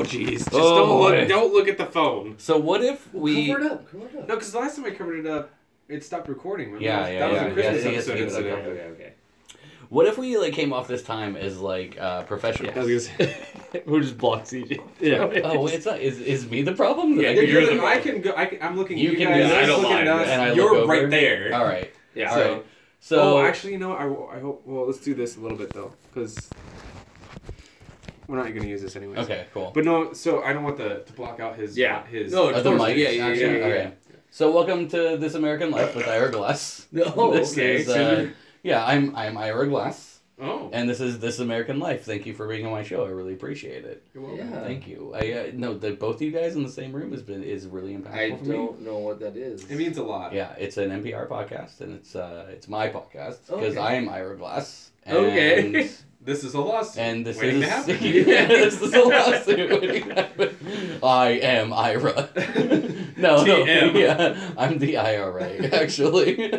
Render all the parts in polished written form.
jeez. Just Oh, don't look at the phone. So what if we... Cover it up. No, because the last time I covered it up, it stopped recording. Remember? Yeah, That was a Christmas yes, episode yes, incident. Okay. What if we like came off this time as like professionals? I was gonna say, Who just blocks CJ? yeah. Oh, it's not. Is me the problem? That Yeah, I Yeah, can- you're because the I can go. I'm looking. You at can you do guys. this. I don't looking mind. at us. And I You're look over. right there. All right. Yeah. All right. So Oh, actually, you know, I hope. Well, let's do this a little bit though, because we're not going to use this anyways. okay, cool. But no, so I don't want to block out his. Yeah. His. No, the mic. Yeah. Okay. So welcome to This American Life with Ira Glass. Oh, This okay. is, yeah, I'm Ira Glass, Oh. and this is This American Life. Thank you for being on my show. I really appreciate it. You're welcome. Yeah. Thank you. I know that both of you guys in the same room is really impactful I for me. don't know what that is. It means a lot. Yeah, it's an NPR podcast, and it's my podcast because Okay. I am Ira Glass. And, Okay. This is a lawsuit. And this waiting is to happen. yeah, this is a lawsuit waiting to happen. I am Ira. No, TM. yeah, I'm the IRA actually.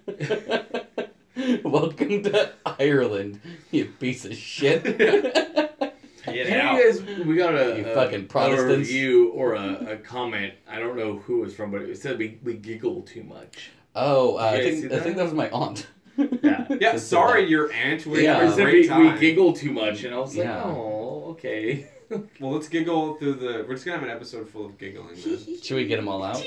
Welcome to Ireland, you piece of shit. Get Hey, out. you guys, we got a, You fucking a Protestants. review or a comment. I don't know who it was from, but it said we giggle too much. Oh, You I guys think see that was my aunt. Yeah. Yeah, Just sorry, that. your aunt. We Yeah. had It a said great we time. giggle too much, and I was like, Yeah. oh, okay. Well, let's giggle through the. We're just gonna have an episode full of giggling. Then. Should we get them all out?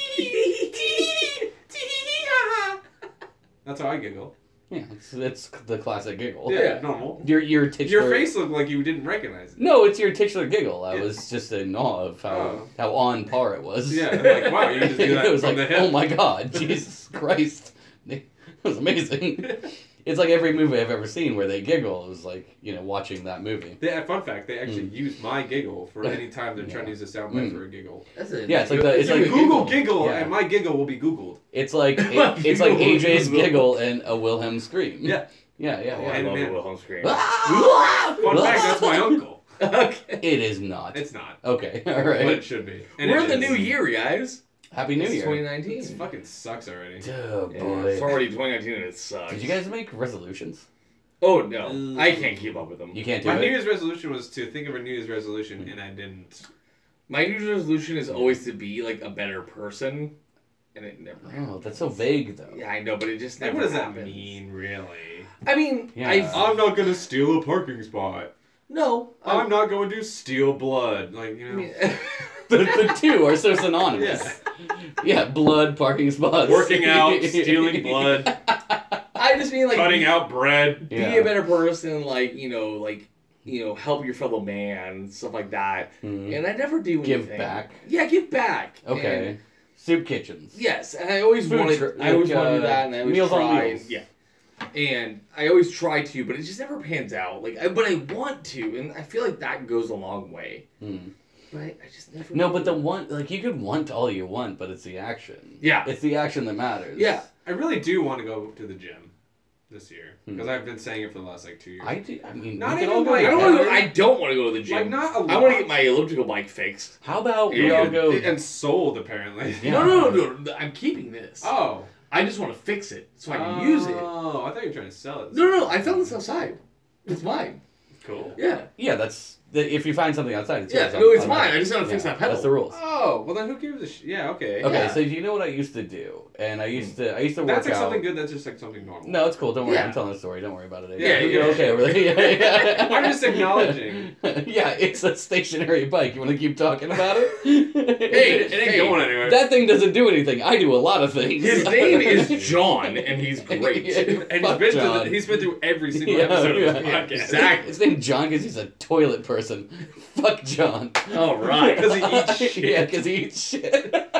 That's how I giggle. Yeah, it's the classic giggle. Yeah, normal. Your titular. Your face looked like you didn't recognize it. No, it's your titular giggle. I Yeah. was just in awe of Oh. how on par it was. Yeah, I'm like, wow, you can just do that It was from like, the hip. oh my god, Jesus Christ. It was amazing. It's like every movie I've ever seen where they giggle. It was like, watching that movie. Fun fact, they actually use my giggle for any time they're trying to use a soundbite for a giggle. That's it. Yeah, it's like the- it's You like- Google giggle, Yeah. and my giggle will be Googled. It's like My it's like giggle AJ's was- giggle and a Wilhelm scream. Yeah. Yeah, Oh, yeah, I yeah. And love man. the Wilhelm scream. Fun fact, that's my uncle. Okay. It is not. It's not. Okay, all But right. it should be. And We're it in the is. new year, guys. Happy New It's Year. 2019. It fucking sucks already. Oh Yeah, boy. it's already 2019 and it sucks. Did you guys make resolutions? Oh no, I can't keep up with them. You can't do My New it. Year's resolution was to think of a New Year's resolution, and I didn't. My New Year's resolution is always to be like a better person, and it never. Oh, that's so vague though. Yeah, I know, but it just Like, never what does happens. that mean, really? I mean, Yeah. I'm not gonna steal a parking spot. no. I'm not going to steal blood. Like, you I know. mean, The two are so synonymous. Yeah, blood, parking spots. Working out, stealing blood, I just mean like cutting out bread. be Yeah. a better person, like help your fellow man, stuff like that. Mhm. And I never do Give anything. back. Yeah, give back. Okay. And Soup kitchens. yes, and I always Food wanted. tr- I always like, want to do that, and I always Meals on try. Wheels. Yeah, and I always try to, but it just never pans out. But I want to, and I feel like that goes a long way. Hmm. But I just never. No, do. but the one, like, you could want all you want, but it's the action. Yeah. It's the action that matters. Yeah. I really do want to go to the gym this year Hmm. because I've been saying it for the last 2 years. I do. I mean, Not we can even all go like- I don't together. want to. I don't want to go to the gym. Like, not a lot. I want to get my elliptical bike fixed. How about we Yeah. all go? And sold, apparently. Yeah. No. I'm keeping this. Oh. I just want to fix it so I can use it. Oh, I thought you were trying to sell it. No. I found this outside. It's mine. Cool. Yeah. Yeah, if you find something outside, it's Yeah. yours. No, it's I'm mine. not- I just gotta fix that pedal. That's the rules. Oh, well then who gives a Yeah, okay. Okay, Yeah. so you know what I used to do, and I used to work That's like out. something good. That's just like something normal. No, it's cool. Don't worry. Yeah. I'm telling a story. Don't worry about it. Yeah, you're yeah. okay over there. Yeah. I'm just acknowledging. Yeah, it's a stationary bike. You want to keep talking about it? Hey, It ain't going anywhere. that thing doesn't do anything. I do a lot of things. His name is John, and he's great. and Fuck John. he's been through every single Yeah, episode of this yeah. podcast. Exactly. His name's John because he's a toilet person. Fuck John. All right. Because he eats shit. Yeah, because he eats shit.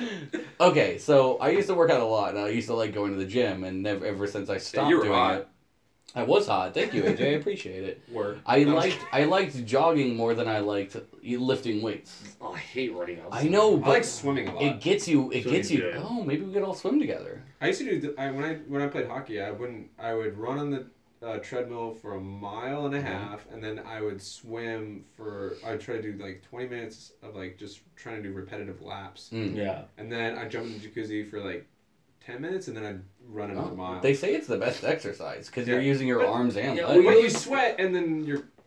Okay, so I used to work out a lot, and I used to like going to the gym, and ever since I stopped you were doing hot. it, I was hot. Thank you, AJ. I appreciate it. Work. I liked jogging more than I liked lifting weights. Oh, I hate running outside. I know, I but like swimming a lot. it gets you. It Swimming's gets you. good. Oh, maybe we could all swim together. I used to do when I played hockey. I would run on the treadmill for 1.5 miles, and then I would swim for. I'd try to do like 20 minutes of like just trying to do repetitive laps, Mm. Yeah. and then I'd jump in the jacuzzi for like 10 minutes, and then I'd run another mile. They say it's the best exercise because you're Yeah. using your arms and Yeah, legs. But you sweat, and then your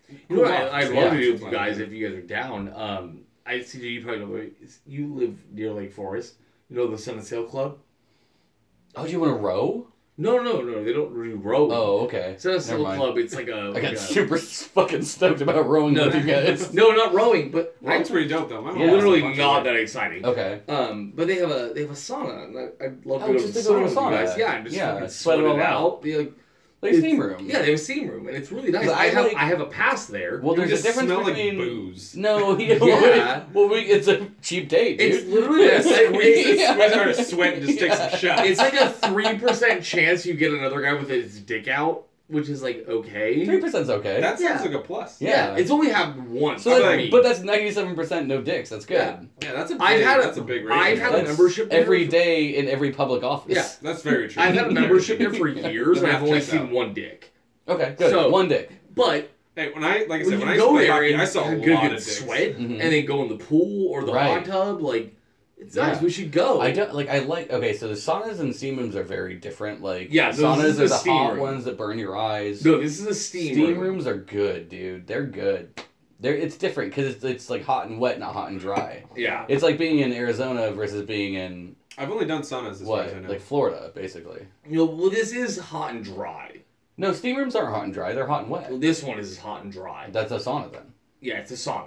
You know what Cool. I'd Yeah. love to do with you guys if you guys are down. CJ, you probably know, you live near Lake Forest. You know the Sun and Sail Club? Oh, do you want to row? No, they don't do rowing. Oh, okay. Sun and Never Sail mind. Club, it's like a... I like got a- super fucking stoked about rowing No, with you guys. No, not rowing, but That's pretty dope though. My mom Yeah. has a literally bunch of not it. that exciting. Okay. But they have a sauna. And I'd love to Oh, go just to to the go to sauna a with you sauna. guys. Yeah, and just Yeah, fucking sweat sweat it it all out. Be like, Like it's- steam room. Yeah, they have a steam room, and it's really nice. But I have like- I have a pass there. Well, You there's a just difference smell between like booze. No, Yeah. well, it's a cheap date, dude. It's literally Yeah, squeeze Yeah. our sweat and just take some shots. It's like a 3% chance you get another guy with his dick out, which is like okay. 3%'s okay. That sounds Yeah. like a plus. Yeah. It's only happened once. So for that's, me. but that's 97% no dicks. That's good. Yeah. Yeah, that's a big, I've had a- that's a big ratio. I've had a That's membership there every for- day in every public office. Yeah. That's very true. I've had a membership there for years, and Then I've only check seen out. one dick. Okay, good. So- One dick. But Hey, when I when said, you when I used to go play there hockey, and I saw a have lot good of dicks. sweat, Mhm. and then go in the pool or the Right. hot tub, like it's Yeah. nice. We should go. I don't like. Okay. So the saunas and steam rooms are very different. Like Yeah, this saunas is are a the steam hot room. ones that burn your eyes. No, this is a steam room. rooms are good, dude. They're good. It's different because it's like hot and wet, not hot and dry. Yeah. It's like being in Arizona versus being in I've only done saunas as far what, as I know. like Florida, basically. You know, well, this is hot and dry. No, steam rooms aren't hot and dry. They're hot and wet. Well, this one is hot and dry. That's a sauna then. Yeah, it's a sauna.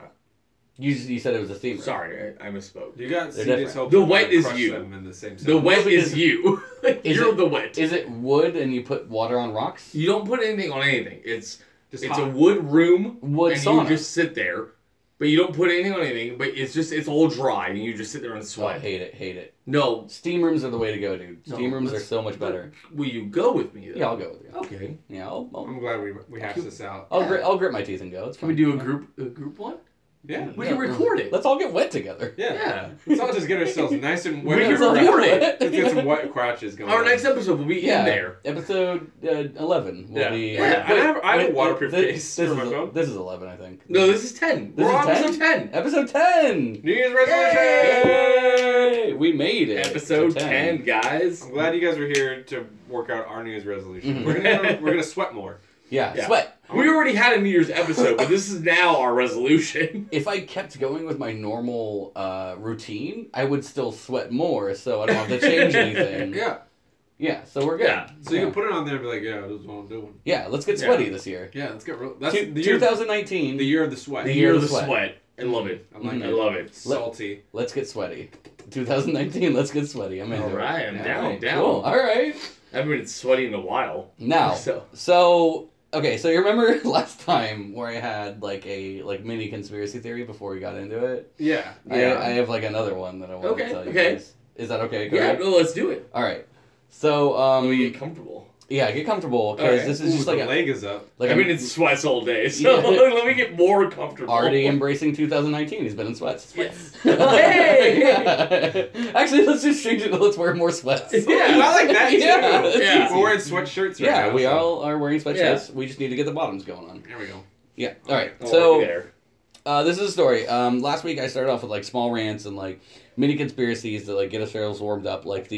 You said it was a steam room. Sorry, I misspoke. You got They're CJ's different. hope The to wet is crush you. them in the same The sentence. wet Is- is you. You're it- the wet. Is it wood and you put water on rocks? You don't put anything on anything. It's Just a hot. wood room, Wood and sauna. you just sit there. But you don't put anything on anything. But it's all dry, and you just sit there and Oh, sweat. hate it. No, Steam rooms are the way to go, dude. No, Steam rooms are let's- so much better. will you go with me? Then? Yeah, I'll go with you. Okay. Yeah, I'm glad we hashed this out. I'll grit my teeth and go. It's Can we fine. do a group one? Yeah. We can record it. Let's all get wet together. Yeah. Yeah. Let's all just get ourselves nice and wet. We can Let's all record get it. Let's get some wet crotches going. Our on. next episode will be Yeah, in there. episode 11 will Yeah. be. Yeah. I have a wait, waterproof this- case this for is my a- phone. This is 11, I think. No, this is 10. This We're is on 10? episode 10. Episode 10! New Year's resolution. Yay! We made it. Episode to 10, guys. I'm glad you guys were here to work out our New Year's resolution. Mhm. We're gonna sweat more. Yeah, Yeah. sweat. We already had a New Year's episode, but this is now our resolution. If I kept going with my normal routine, I would still sweat more, so I don't have to change anything. Yeah. Yeah, so we're good. Yeah. So you can put it on there and be like, yeah, this is what I'm doing. Yeah, let's get Yeah. sweaty this year. Yeah, let's get real. That's Two- the year. 2019, The year of the sweat. The year year of of the the sweat. sweat. I love it. I like Mhm. I it. love it. Salty. let's get sweaty. 2019, let's get sweaty. I'm into All it. right, I'm Yeah. down. Alright, Down. Cool. All right. I haven't been sweaty in a while. Now, So so okay, so you remember last time where I had like a mini conspiracy theory before we got into it? Yeah. Yeah. I have like another one that I want Okay, to tell you okay. guys. Is that okay? Go yeah, ahead. no, let's do it. All right. So Let me get comfortable. yeah, get comfortable because Okay. this is Ooh, just the like leg is up. like I've I'm been in sweats all day, so Yeah. let me get more comfortable. already embracing 2019. He's been in sweats. Yes. Hey! Actually, let's just change it. Let's wear more sweats. Yeah. I like that too. Yeah, that's Yeah. easy. We're wearing sweatshirts right Yeah, now. we so- all are wearing sweatshirts. We just need to get the bottoms going on. There we go. Yeah. All right. Oh, So there. this is a story. Last week I started off with like small rants and like mini conspiracies to like get ourselves warmed up, like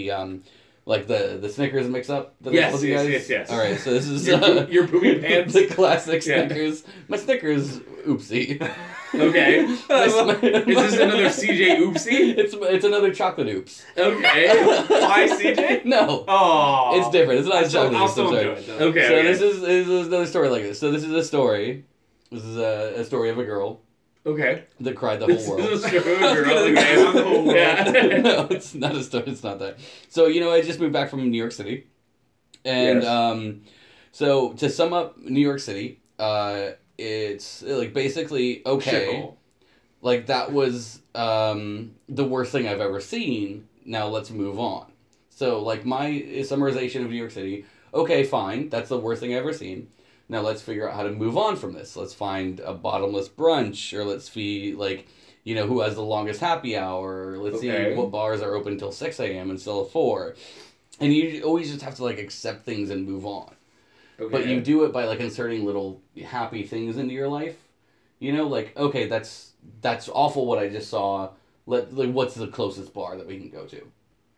the Snickers mix up that I Yes, told you yes, guys. yes, yes. All right. So this is Your poopy pants. the classic Yeah. Snickers. My Snickers. Oopsie. Okay. Is this another CJ oopsie? It's another chocolate oops. Okay. Why, CJ? No. Oh. It's different. It's not I'll chocolate I'll oops. I'm still sorry. do it though. Okay. So okay. this is another story like this. So this is a story. This is a story of a girl Okay. that cried the whole This world. is a story, I was girl. gonna say, I'm the whole world. Yeah. No, it's not a story. It's not that. So I just moved back from New York City, and Yes. so to sum up New York City, it's like basically okay. Shithole. Like that was the worst thing I've ever seen. Now let's move on. So like my summarization of New York City. Okay, fine. That's the worst thing I've ever seen. Now let's figure out how to move on from this. Let's find a bottomless brunch, or let's see who has the longest happy hour. Let's Okay. see what bars are open till 6 a.m. instead of 4. And you always just have to like accept things and move on. Okay. But you do it by like inserting little happy things into your life. Like okay, that's awful what I just saw. What's the closest bar that we can go to?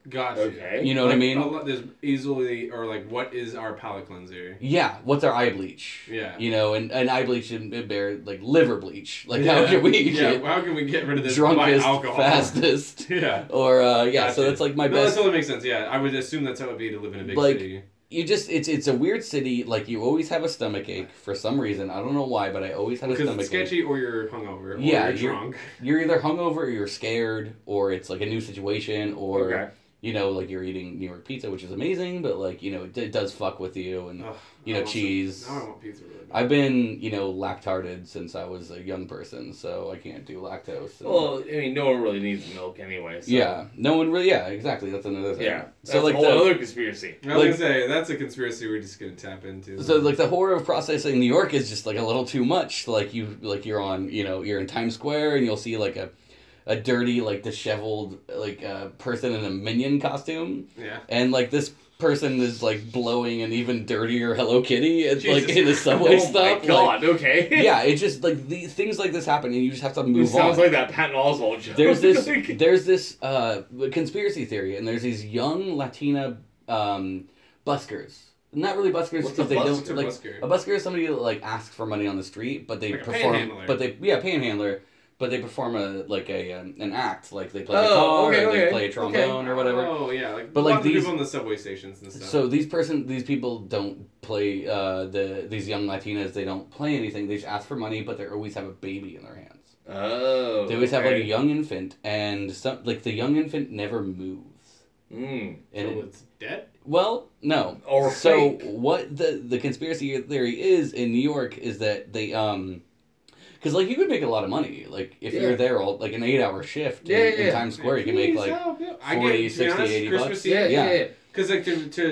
Gotcha. Okay. You know what I mean? There's easily, or like, what is our palate cleanser? Yeah, what's our eye bleach? Yeah. You know, and eye bleach and bear like liver bleach. Like how can we get how can we get rid of this drunkest, by alcohol? fastest? Yeah. Or so Gotcha. that's like my No, best. that totally makes sense. Yeah, I would assume that's how it would be to live in a big Like, city. You just it's a weird city. Like you always have a stomach ache for some reason. I don't know why, but I always had a Because stomach it's sketchy, or you're hungover, or Yeah, you're drunk. You're either hungover, or you're scared, or it's like a new situation, or Okay. you know, like you're eating New York pizza, which is amazing, but like you know, it does fuck with you, and Ugh, you know, cheese. Now I want pizza really bad. I've been, you know, lactarted since I was a young person, so I can't do lactose. and- Well, I mean, no one really needs milk anyway. So. yeah, no one really. Yeah, exactly. That's another thing. Yeah. That's So like a whole the other conspiracy. I was gonna say that's a conspiracy we're just gonna tap into. so like the horror of processing New York is just like a little too much. Like you're on, you know, you're in Times Square and you'll see like a dirty, like disheveled, like person in a Minion costume, yeah. and like this person is like blowing an even dirtier Hello Kitty at, like Jesus in a subway Oh stop. my god, okay. Like, yeah, it's just like these things like this happen, and you just have to It move sounds on. like that Patton Oswalt joke. There's this Like- there's this conspiracy theory, and there's these young Latina buskers. Not really buskers What's a because they busker? don't like Busker? a busker is somebody that like asks for money on the street, but they Like a perform. panhandler. But they panhandler. But they perform an act, like they play Oh, guitar, okay, or they okay, play a trombone or whatever. Oh yeah, like But, like, lots of these- people on the subway stations and stuff. So these people don't play these young Latinas. They don't play anything. They just ask for money, but they always have a baby in their hands. Oh. They always have like a okay. young infant, and some like the young infant never moves. Mm. And so it- it's dead. well, no. Or so fake. what the conspiracy theory is in New York is that they because like you could make a lot of money like if Yeah. you're there all like an 8-hour shift Yeah, in yeah. Times Square you can make like I 40, get, 60, 80 Christmas bucks. Eve. Yeah, yeah, yeah. Because like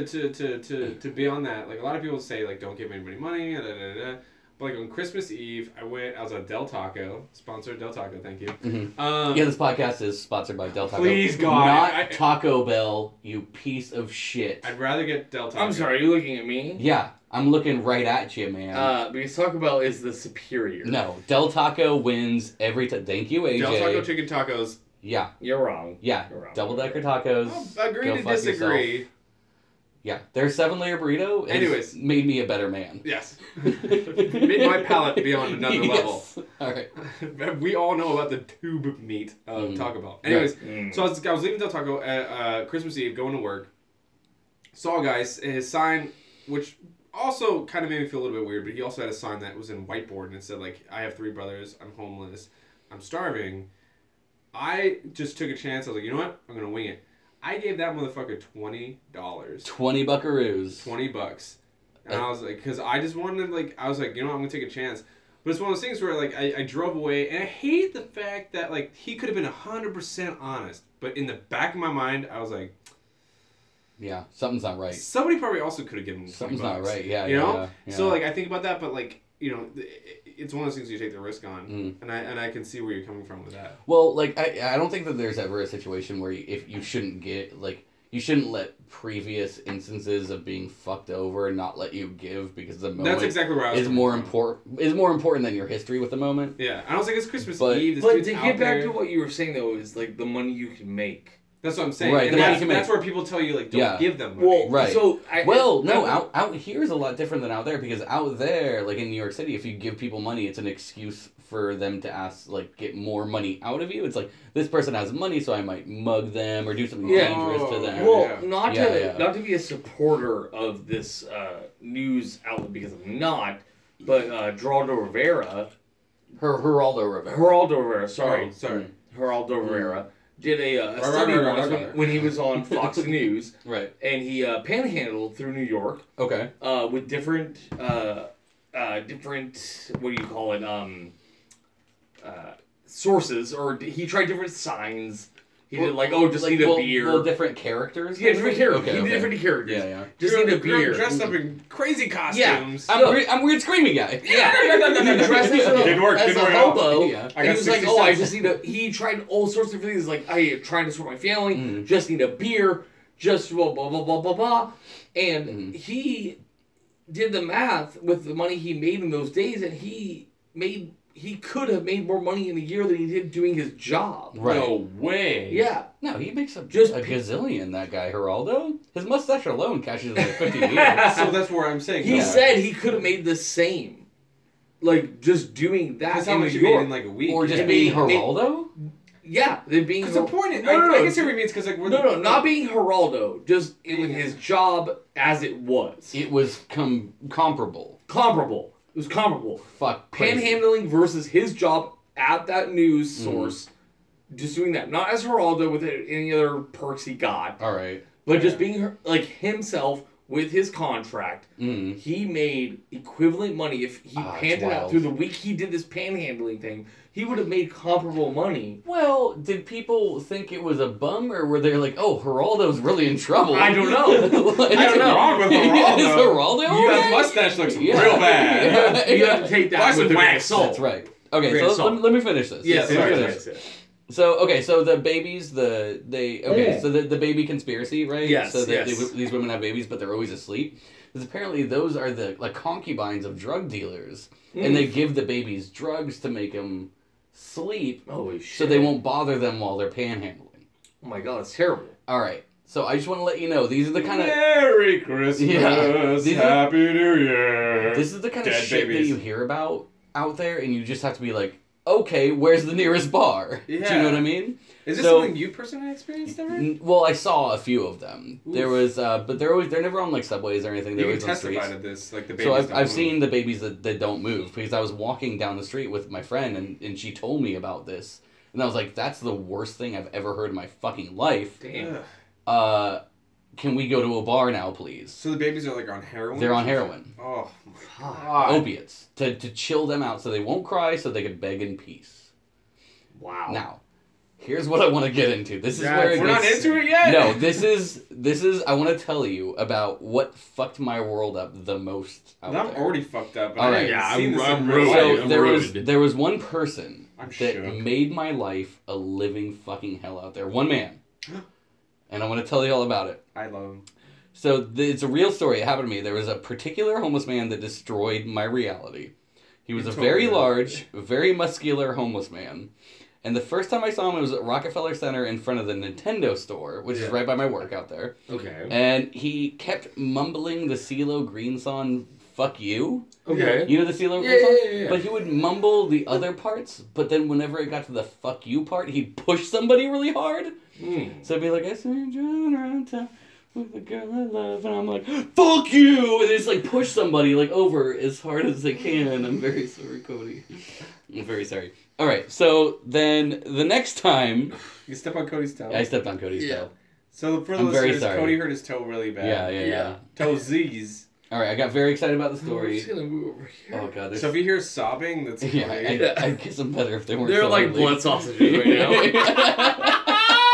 to be on that, like a lot of people say like don't give anybody money, da, da, da, da. But like on Christmas Eve, I was at Del Taco, sponsored Del Taco, thank you. Mhm. Yeah, this podcast is sponsored by Del Taco. Please, God, not I- Taco Bell, you piece of shit. I'd rather get Del Taco. I'm sorry, are you looking at me? Yeah, I'm looking right at you, man. Because Taco Bell is the superior. No, Del Taco wins every time. Thank you, AJ. Del Taco chicken tacos. Yeah, You're wrong. yeah. You're wrong. Double decker tacos. I'll agree Go to fuck disagree. yourself. Yeah, their 7-layer burrito has Anyways. made me a better man. Yes. Made my palate be on another level. Yes. All right. We all know about the tube meat of Mm. Taco Bell. Anyways, Mm. so I was leaving Del Taco at Christmas Eve, going to work. Saw a guy, his sign, which also kind of made me feel a little bit weird, but he also had a sign that was in whiteboard and it said, like, I have 3 brothers, I'm homeless, I'm starving. I just took a chance. I was like, you know what? I'm going to wing it. I gave that motherfucker $20. 20 buckaroos. $20. And I was like, because I just wanted, like, I was like, you know what? I'm going to take a chance. But it's one of those things where, like, I drove away, and I hate the fact that, like, he could have been 100% honest. But in the back of my mind, I was like, Yeah, something's not right. somebody probably also could have given him 20 Something's bucks. not right. Yeah, You yeah, know? yeah, yeah. So, like, I think about that, but, like, you know, it's one of those things you take the risk on. Mm. And I can see where you're coming from with that. Well, like I don't think that there's ever a situation where if you shouldn't get like you shouldn't let previous instances of being fucked over not let you give because the moment That's exactly where I was is coming more from. important than your history with the moment. Yeah. I was like, it's Christmas But- Eve. This But dude's to out get back there. to what you were saying, though, is, like, the money you can make. That's what I'm saying. Right, And the money that's, you can that's make. where people tell you, like, don't Yeah. give them money. Well, Right. So No, out here is a lot different than out there because out there, like in New York City, if you give people money, it's an excuse for them to ask, like, get more money out of you. It's like this person has money, so I might mug them or do something Yeah. dangerous to them. Well, Yeah. not Yeah, to yeah. not to be a supporter of this news outlet because I'm not, but Geraldo Rivera, Geraldo Rivera. Geraldo Rivera, sorry, Oh, sorry. Geraldo Rivera did a Right, study right, once right. when he was on Fox News, Right. and he panhandled through New York Okay. with different what do you call it sources, or he tried different signs. He did like, oh, just need a beer. Well, different characters. Yeah, different characters. Okay, He did okay. different characters. Yeah, yeah. Just need a beer. Dressed up in crazy Yeah. costumes. I'm weird screaming guy. Yeah, he dressed as a, Didn't work, as didn't a work out. hobo. Yeah. I And got he was like, 60 oh, I cents. just need a. He tried all sorts of things, like, I'm trying to support my family, Mhm. just need a beer, just blah, blah, blah, blah, blah, blah. And Mhm. he did the math with the money he made in those days, and he he could have made more money in a year than he did doing his job. Right. No way. Yeah. No, he makes a Just gazillion, that guy, Geraldo. His mustache alone cashes like 50 years. So that's where I'm saying. He no. said he could have made the same. Like, just doing that That's how in much New you made York. in like a week. Or just yeah. being Maybe- Geraldo? Yeah, they're being... Because the point is, No, no, I no. can see what he means. Because like, No, not being Geraldo. Just in his job as it was. It was comparable. Comparable. It was comparable. Fuck. Crazy. Panhandling versus his job at that news Mm. source. Just doing that. Not as Geraldo with any other perks he got. All right. But just being like himself with his contract. Mm. He made equivalent money if he Ah, it's panned it out wild. through the week he did this panhandling thing. He would have made comparable money. Well, did people think it was a bum, or were they like, "Oh, Geraldo's really in trouble"? I don't know. Like, I don't know. Wrong with Is Geraldo? Geraldo That okay? mustache looks Yeah. real bad. You have to take Buy that some with a grain of wax. salt. That's right. Okay, Grain of so salt. let me finish this. Yes, let me yes, finish. yes. So the babies, so the baby conspiracy, right? Yes, So that yes. these women have babies, but they're always asleep. Because apparently those are the like concubines of drug dealers, and they give the babies drugs to make them sleep, Holy shit. so they won't bother them while they're panhandling. Oh my god, it's terrible. All right. So I just want to let you know these are the kind of Merry Christmas, Yeah. These are- Happy New Year. this is the kind of Dead shit babies. that you hear about out there, and you just have to be like, okay, where's the nearest bar? Do you Yeah. know what I mean? Is this so- something you personally experienced ever? Well, I saw a few of them. Oof. There was, but they're never on like subways or anything. They're You can always on streets. testify to this, like the babies. So I've don't move. seen the babies that don't move because I was walking down the street with my friend and she told me about this, and I was like, that's the worst thing I've ever heard in my fucking life. Damn. Ugh. Can we go to a bar now, please? So the babies are like on heroin. They're on heroin, Oh my Fuck. god. opiates to chill them out so they won't cry, so they can beg in peace. Wow. Now, here's what I want to get into. This is Yeah, where it We're not gets- into it yet. No, this is. I want to tell you about what fucked my world up the most out I'm there. already fucked up. But All I right. haven't Yeah, seen I'm- this I'm in real ruined. life. So I'm there ruined. was one person I'm that shook. made my life a living fucking hell out there. One man, and I want to tell you all about it. I love him. So it's a real story. It happened to me. There was a particular homeless man that destroyed my reality. He was You a told me very that. large, very muscular homeless man. And the first time I saw him, it was at Rockefeller Center in front of the Nintendo store, which is Yeah. right by my work out there. Okay. And he kept mumbling the CeeLo Green song, "Fuck you." Okay. You know the CeeLo Yeah, Green song? yeah, yeah. But he would mumble the other parts, but then whenever it got to the "fuck you" part, he'd push somebody really hard. Mm. So it'd be like, I see you driving around town with the girl I love, and I'm like, fuck you! And they just like push somebody like over as hard as they can. I'm very sorry, Cody. I'm very sorry. Alright, so then the next time You step on Cody's toe. I stepped on Cody's Yeah. toe. So for the I'm very listeners, sorry. Cody hurt his toe really bad. Yeah. Toesies. Alright, I got very excited about the I'm story. just gonna move over here. Oh god, So if you hear sobbing, that's Cody. yeah, I guess I'm better if they weren't They're so like ugly. blood sausages right now.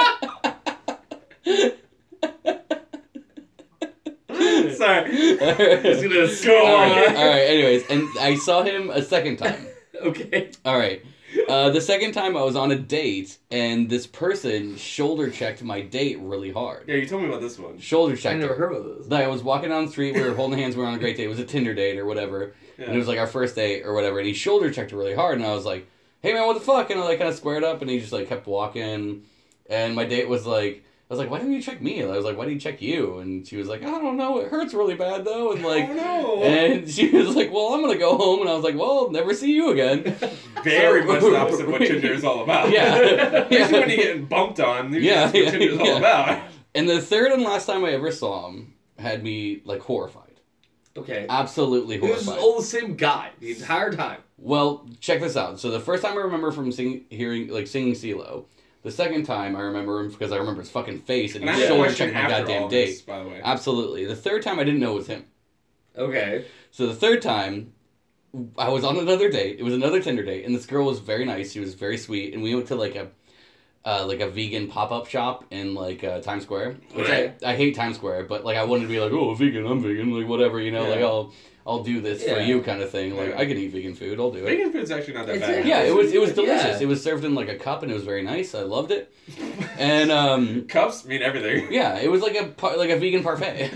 Sorry. It's gonna Go on. Alright, anyways, and I saw him a second time. Okay. Alright. The second time I was on a date, and this person shoulder checked my date really hard. Yeah, you told me about this one. Shoulder I checked never her. heard of this. Like, I was walking down the street, we were holding hands, we were on a great date. It was a Tinder date or whatever. Yeah. And it was like our first date or whatever. And he shoulder checked her really hard, and I was like, hey man, what the fuck? And I like kind of squared up, and he just like kept walking. And my date was like, I was like, why didn't you check me? And I was like, why didn't you check you? And she was like, I don't know, it hurts really bad though. And like, Oh no. and she was like, well, I'm gonna go home. And I was like, well, I'll never see you again. Very So- much the opposite of what Tinder is all about. Yeah. Especially when you're getting bumped on. Usually Yeah, that's what yeah, Tinder's all yeah. about. And the third and last time I ever saw him had me like horrified. Okay. Absolutely It was horrified. all the same guy the entire time. Well, check this out. So the first time I remember from singing CeeLo. The second time I remember him because I remember his fucking face and And I he have a shoulder question checked my after goddamn all date. this, by the way. Absolutely. The third time I didn't know it was him. Okay. So the third time I was on another date. It was another Tinder date, and this girl was very nice. She was very sweet, and we went to like a vegan pop-up shop in like Times Square. Which Okay. I hate Times Square, but like I wanted to be like, oh, vegan, I'm vegan, like whatever, you know, Yeah. like I'll do this for Yeah. you kind of thing. Like Yeah. I can eat vegan food, I'll do it. Vegan food's actually not that It's bad. Yeah, it was delicious. Yeah. It was served in like a cup, and it was very nice. I loved it. And Cups mean everything. yeah, it was like a vegan parfait.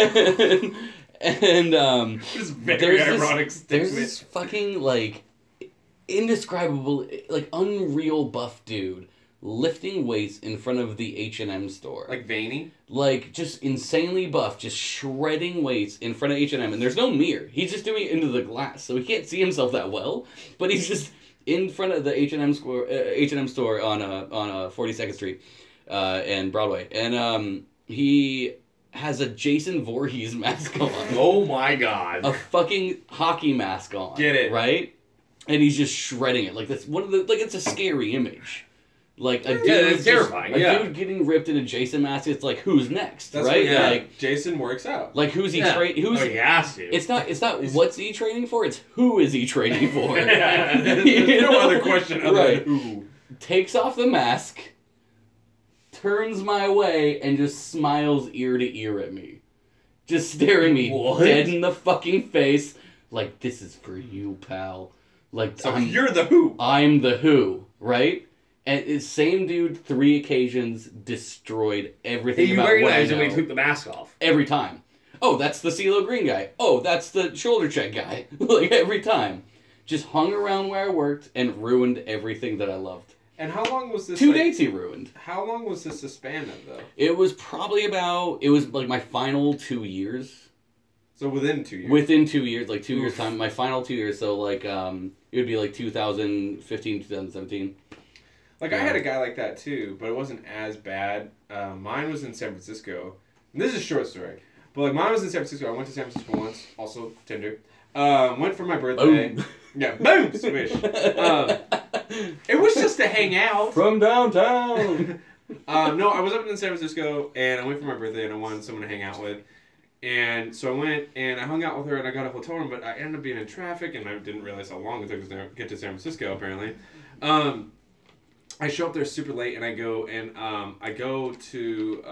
Okay. and It's very there's ironic there's statement. this fucking like indescribable, like unreal buff dude lifting weights in front of the H&M store. Like veiny? Like, just insanely buff, just shredding weights in front of H&M, and there's no mirror. He's just doing it into the glass, so he can't see himself that well, but he's just in front of the H&M store on 42nd Street and Broadway, and he has a Jason Voorhees mask on. Oh my god. A fucking hockey mask on. Get it. Right? And he's just shredding it. Like, that's one of the, like, it's a scary image. Like, a dude, it's terrifying, dude getting ripped in a Jason mask, it's like, who's next, That's right? What, Like, Jason works out. like, who's he he has to. It's not what's he training for, it's who is he training for. There's no other question other Right. than who. Takes off the mask, turns my way, and just smiles ear to ear at me. Just staring me What? dead in the fucking face, like, this is for you, pal. Like, So you're the who. I'm the who, right? And the same dude, 3 occasions, destroyed everything You about what I recognize him know. when he took the mask off. Every time. Oh, that's the CeeLo Green guy. Oh, that's the shoulder check guy. Like, every time. Just hung around where I worked and ruined everything that I loved. And how long was this? 2 like, dates he ruined. How long was this a span of, though? It was probably it was like my final 2 years. So within 2 years. Within 2 years, like 2 years Oof. time, my final 2 years, so like, it would be like 2015, 2017. Like, I had a guy like that, too, but it wasn't as bad. Mine was in San Francisco. And this is a short story. But, like, mine was in San Francisco. I went to San Francisco once. Also, Tinder. Went for my birthday. Boom. Yeah, boom! Swish. It was just to hang out. From downtown! No, I was up in San Francisco, and I went for my birthday, and I wanted someone to hang out with. And so I went, and I hung out with her, and I got a hotel room, but I ended up being in traffic, and I didn't realize how long it took to get to San Francisco, apparently. I show up there super late, and I go to,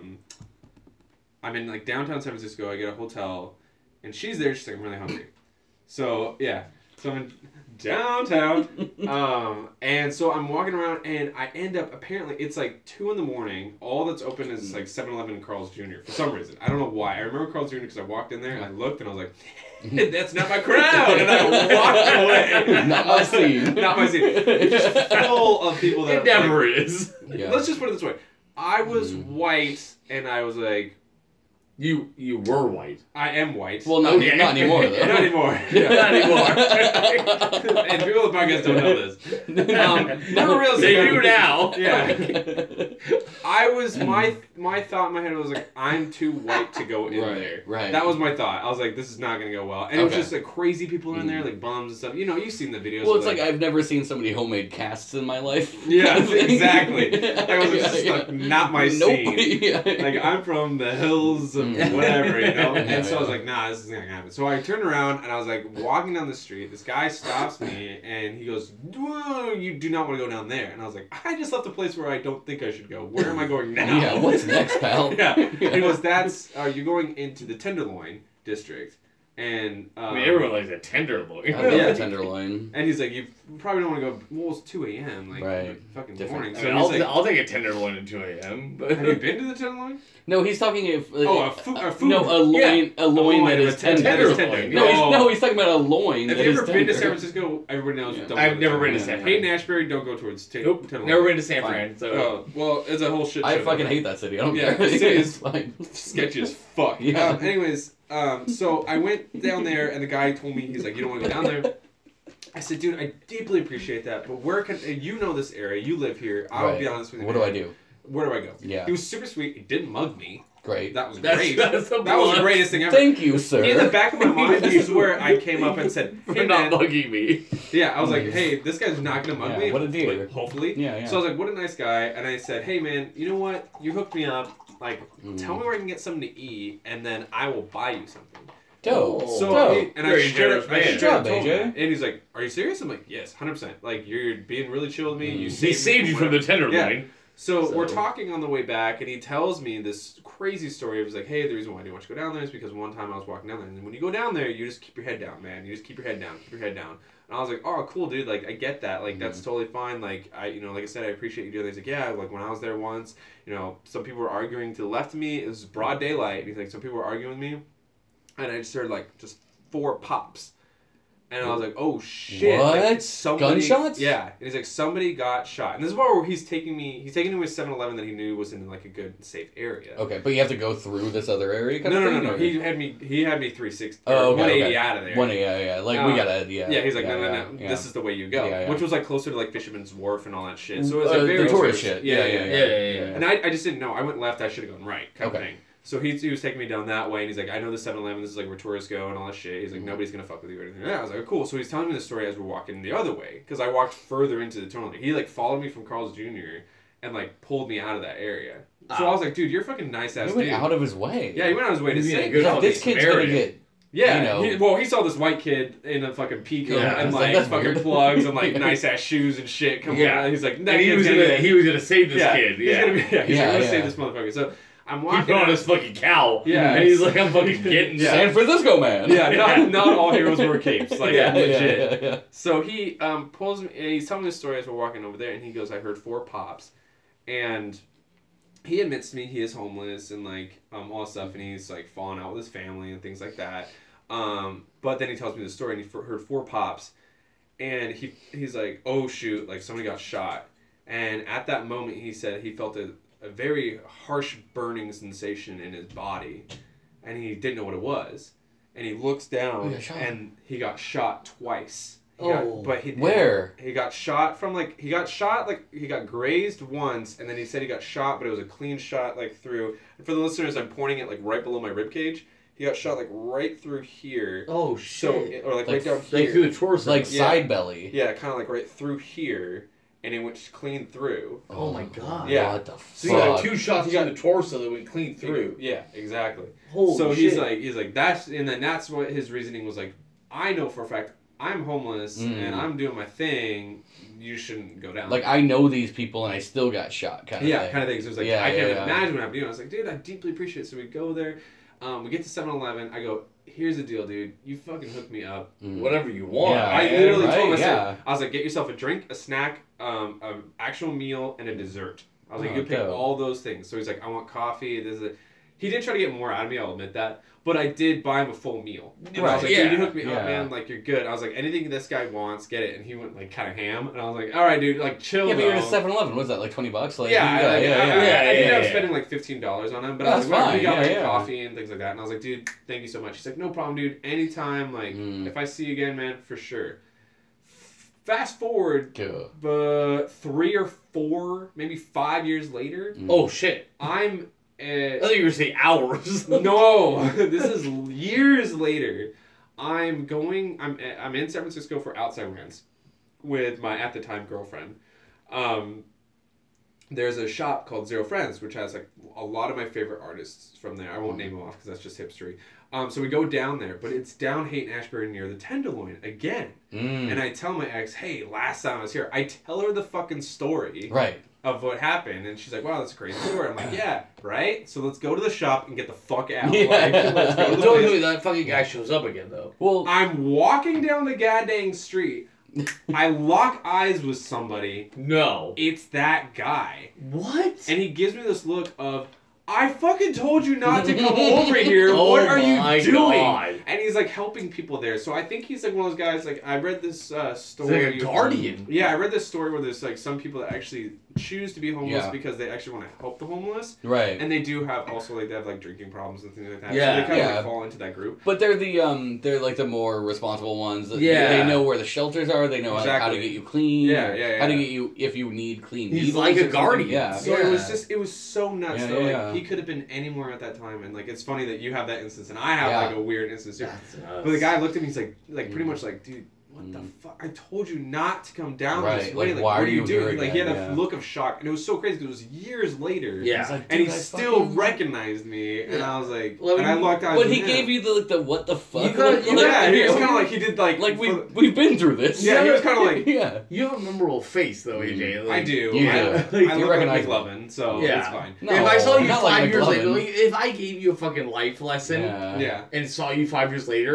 I'm in, like, downtown San Francisco. I get a hotel, and she's there. She's like, I'm really hungry. So, yeah. So I'm in downtown. And so I'm walking around, and I end up, apparently, it's like 2 in the morning. All that's open is, like, 7-Eleven and Carl's Jr. for some reason. I don't know why. I remember Carl's Jr. because I walked in there, and I looked, and I was like, that's not my crowd! And I walked away. Not my scene. Not my scene. It's just full of people that... It never is. Yeah. Let's just put it this way. I was white, and I was like, You were white. I am white. Well, not anymore, though. Not anymore. Not anymore. And people on the podcast don't know this. Never realized They that- do now. Yeah. I was, my thought in my head was like, I'm too white to go in Right, there. right. That was my thought. I was like, this is not going to go well. And it was Okay. just like crazy people in there, like bums and stuff. You know, you've seen the videos. Well, of, it's like I've never seen so many homemade casts in my life. Yeah, exactly. I was just Yeah, like, not my Nope. scene. Yeah. Like, I'm from the hills of whatever, you know? Yeah, And so I was yeah. like, nah, this isn't gonna happen. So I turned around and I was like walking down the street. This guy stops me and he goes, "Whoa, you do not want to go down there." And I was like, I just left a place where I don't think I should go. Where am I going now? Yeah, what's next, pal? Yeah. He goes, you're going into the Tenderloin district. And I mean, everyone likes a tenderloin. I love Yeah. the tenderloin. and he's like, you probably don't want to go. Well, it's 2 a.m. Like Right. fucking Different. morning. I So mean, he's like, I'll take a tenderloin at 2 a.m. But have you been to the Tenderloin? No, he's talking if Oh, a food. No, a loin, a loin that is a tender. tender. That is tender. No, he's talking about a loin Have that you is ever tender. been to San Francisco? Everybody knows. Yeah. Don't I've go to never the been to Tenderloin. San Hayden Fran. Ashbury, don't go towards Nope, Tenderloin. never been to San Fine. Fran. So Oh, well, it's a whole shit show. I fucking hate that city. I don't Yeah, care. the city is- It's fine. Sketchy as fuck. Yeah. Anyways, so I went down there, and the guy told me, he's like, you don't want to go down there. I said, dude, I deeply appreciate that, but where can you know this area? You live here. I'll Right. be honest with you. What do I do? Where do I go? Yeah. He was super sweet. He didn't mug me. Great. That was That's- great. that's the that was the plus. greatest thing ever. Thank you, sir. In the back of my mind, this is where I came up and said, for hey, not man. bugging me. Yeah, I was like, hey, this guy's not going to mug Yeah, me. what a deal. Hopefully. Yeah, yeah. So I was like, what a nice guy. And I said, hey, man, you know what? You hooked me up. Like, tell me where I can get something to eat, and then I will buy you something. Dope. Oh. So, Dope. and I Very straight generous up, man. straight Good up job, told AJ. him that. And he's like, are you serious? I'm like, yes, 100%. Like, you're being really chill with me. You He saved you from the tenderloin. Yeah. So we're So- talking on the way back, and he tells me this crazy story. He was like, hey, the reason why I didn't want you to go down there is because one time I was walking down there, and when you go down there, you just keep your head down, man. You just keep your head down, keep your head down. And I was like, oh, cool, dude. Like, I get that. Like, that's totally fine. Like, like I said, I appreciate you doing this. He's like, yeah, like, when I was there once, some people were arguing to the left of me. It was broad daylight. And he's like, some people were arguing with me. And I just heard, like, just 4 pops. And I was like, oh shit. What? Like, somebody, Gunshots? Yeah. And he's like, somebody got shot. And this is where he's taking me to a 7-Eleven that he knew was in like a good, safe area. Okay, but you have to go through this other area kind No, of no, thing? no. Or- He had me 360, Oh, okay, 180 okay. out of there. Yeah. Like, we gotta, Yeah, he's like, no, yeah. this is the way you go. Yeah. Which was like closer to like Fisherman's Wharf and all that shit. So it was like The very tourist shit. Yeah. And I just didn't know. I went left, I should have gone right, kind of Okay. thing. So he was taking me down that way, and he's like, I know the 7-Eleven, this is like where tourists go and all that shit. He's like, nobody's gonna fuck with you or anything. Yeah, I was like, oh, cool. So he's telling me the story as we're walking the other way, because I walked further into the tunnel. He like followed me from Carl's Jr. and like pulled me out of that area. So I was like, dude, you're a fucking nice ass He went dude. out of his way. Yeah, he went out of his way to He's say, a good Like, this fucking kid's gonna Samaritan. get... yeah, you know. he saw this white kid in a fucking peacoat Yeah, and it's like that's fucking weird. plugs and like nice ass shoes and shit. Coming Yeah. out. He's like, that And he kid's was gonna gonna save this kid. He's gonna be, he's Yeah, gonna yeah. save this motherfucker. So I'm He walking put on out. his fucking cowl. Yeah. And he's like, I'm fucking getting Yeah. San Francisco man. Yeah, Yeah. not all heroes wear capes. Like yeah, legit. yeah. So he pulls me, and he's telling me the story as we're walking over there, and he goes, I heard 4 pops. And he admits to me he is homeless and like all that stuff, and he's like falling out with his family and things like that. But then he tells me the story, and he heard 4 pops, and he's like, oh shoot, like somebody got shot. And at that moment, he said he felt a very harsh burning sensation in his body, and he didn't know what it was. And he looks down, He got shot. and he got shot twice. Oh. Where? He got shot from he got grazed once, and then he said he got shot, but it was a clean shot like through. And for the listeners, I'm pointing it like right below my rib cage. He got shot like right through here. Oh So shit. or like right Like, down Like here. through the torso. Like Yeah. side belly. Yeah, kind of like right through here, and it went clean through. Oh my god. Yeah. What the So he got fuck? 2 shots He got- in the torso that went clean through. Yeah, exactly. Holy So shit. he's like that's, and then that's what his reasoning was like. I know for a fact I'm homeless and I'm doing my thing. You shouldn't go down. Like, I know these people and I still got shot, kind of yeah, thing. kind of thing. So it was like, Yeah, I can't yeah. imagine what happened to you. I was like, dude, I deeply appreciate it. So we go there. We get to 7-Eleven. I go, here's the deal, dude. You fucking hook me up. Whatever you want. Yeah. I literally told him, I said, yeah. I was like, get yourself a drink, a snack, an actual meal, and a dessert. I was like, Oh, you pick dope. all those things. So he's like, I want coffee. He did try to get more out of me, I'll admit that. But I did buy him a full meal. And I was like, Yeah. dude, you hooked me Yeah. up, man. Like, you're good. I was like, anything this guy wants, get it. And he went, like, kind of ham. And I was like, all right, dude, like, chill, Yeah, but you're at though. 7-Eleven. What's that, like $20? Like, Yeah, I ended up yeah. spending like $15 on him, but That's I was like, whatever, fine, he got yeah, me yeah. coffee and things like that, and I was like, dude, thank you so much. He's like, no problem, dude. Anytime, like, if I see you again, man, for sure. Fast forward, Cool. but 3 or 4, maybe 5 years later, Oh shit. I'm I thought you were gonna say hours. no, this is years later. I'm in San Francisco for Outside Rents with my at the time girlfriend. There's a shop called Zero Friends, which has like a lot of my favorite artists from there. I won't name them off because that's just hipstery. So we go down there, but it's down Haight-Ashbury near the Tenderloin again. And I tell my ex, hey, last time I was here, I tell her the fucking story Right. of what happened, and she's like, wow, that's a crazy story. I'm like, yeah, right? So let's go to the shop and get the fuck out. Yeah. Like, let's go to the Don't place. do that fucking guy shows up again though. Well, I'm walking down the goddamn street. I lock eyes with somebody. No. It's that guy. What? And he gives me this look of, I fucking told you not to come over here. Oh What are my you doing? God. And he's like helping people there. So I think he's like one of those guys, like I read this story. He's like a guardian. Yeah, I read this story where there's like some people that actually choose to be homeless Yeah. because they actually want to help the homeless. right. And they do have also like they have like drinking problems and things like that. Yeah. So they kind of Yeah. like fall into that group. But they're they're like the more responsible ones. Yeah. They know where the shelters are. They know how to Exactly. get you clean. Yeah, yeah, How to yeah. get you if you need clean. He's needles like or a something. guardian. Yeah. So it was so nuts Yeah, though. yeah, Like yeah. he could have been anywhere at that time, and like it's funny that you have that instance and I have Yeah. like a weird instance too. That's nuts. But the guy looked at me, he's like pretty much like, dude, what the fuck? I told you not to come down this Right, way. like, Like, why what are are you you doing? here Like he had again? a Yeah. look of shock, and it was so crazy because it was years later. Yeah. He's like, And he "Dude, I still fucking-" recognized me, and Yeah. I was like, Well, and I locked eyes But with he him. gave you the what the fuck? You gotta- look? you Yeah, he was Like, kind of like he did like like for- we've been through this. Yeah, he was kinda like- yeah. You have a memorable face though, AJ. I do. You I, do. I You look like recognize me. McLovin, so Yeah. it's fine. No, if I saw you not like 5 years McLovin. later, like, if I gave you a fucking life lesson Yeah. Yeah. and saw you 5 years later,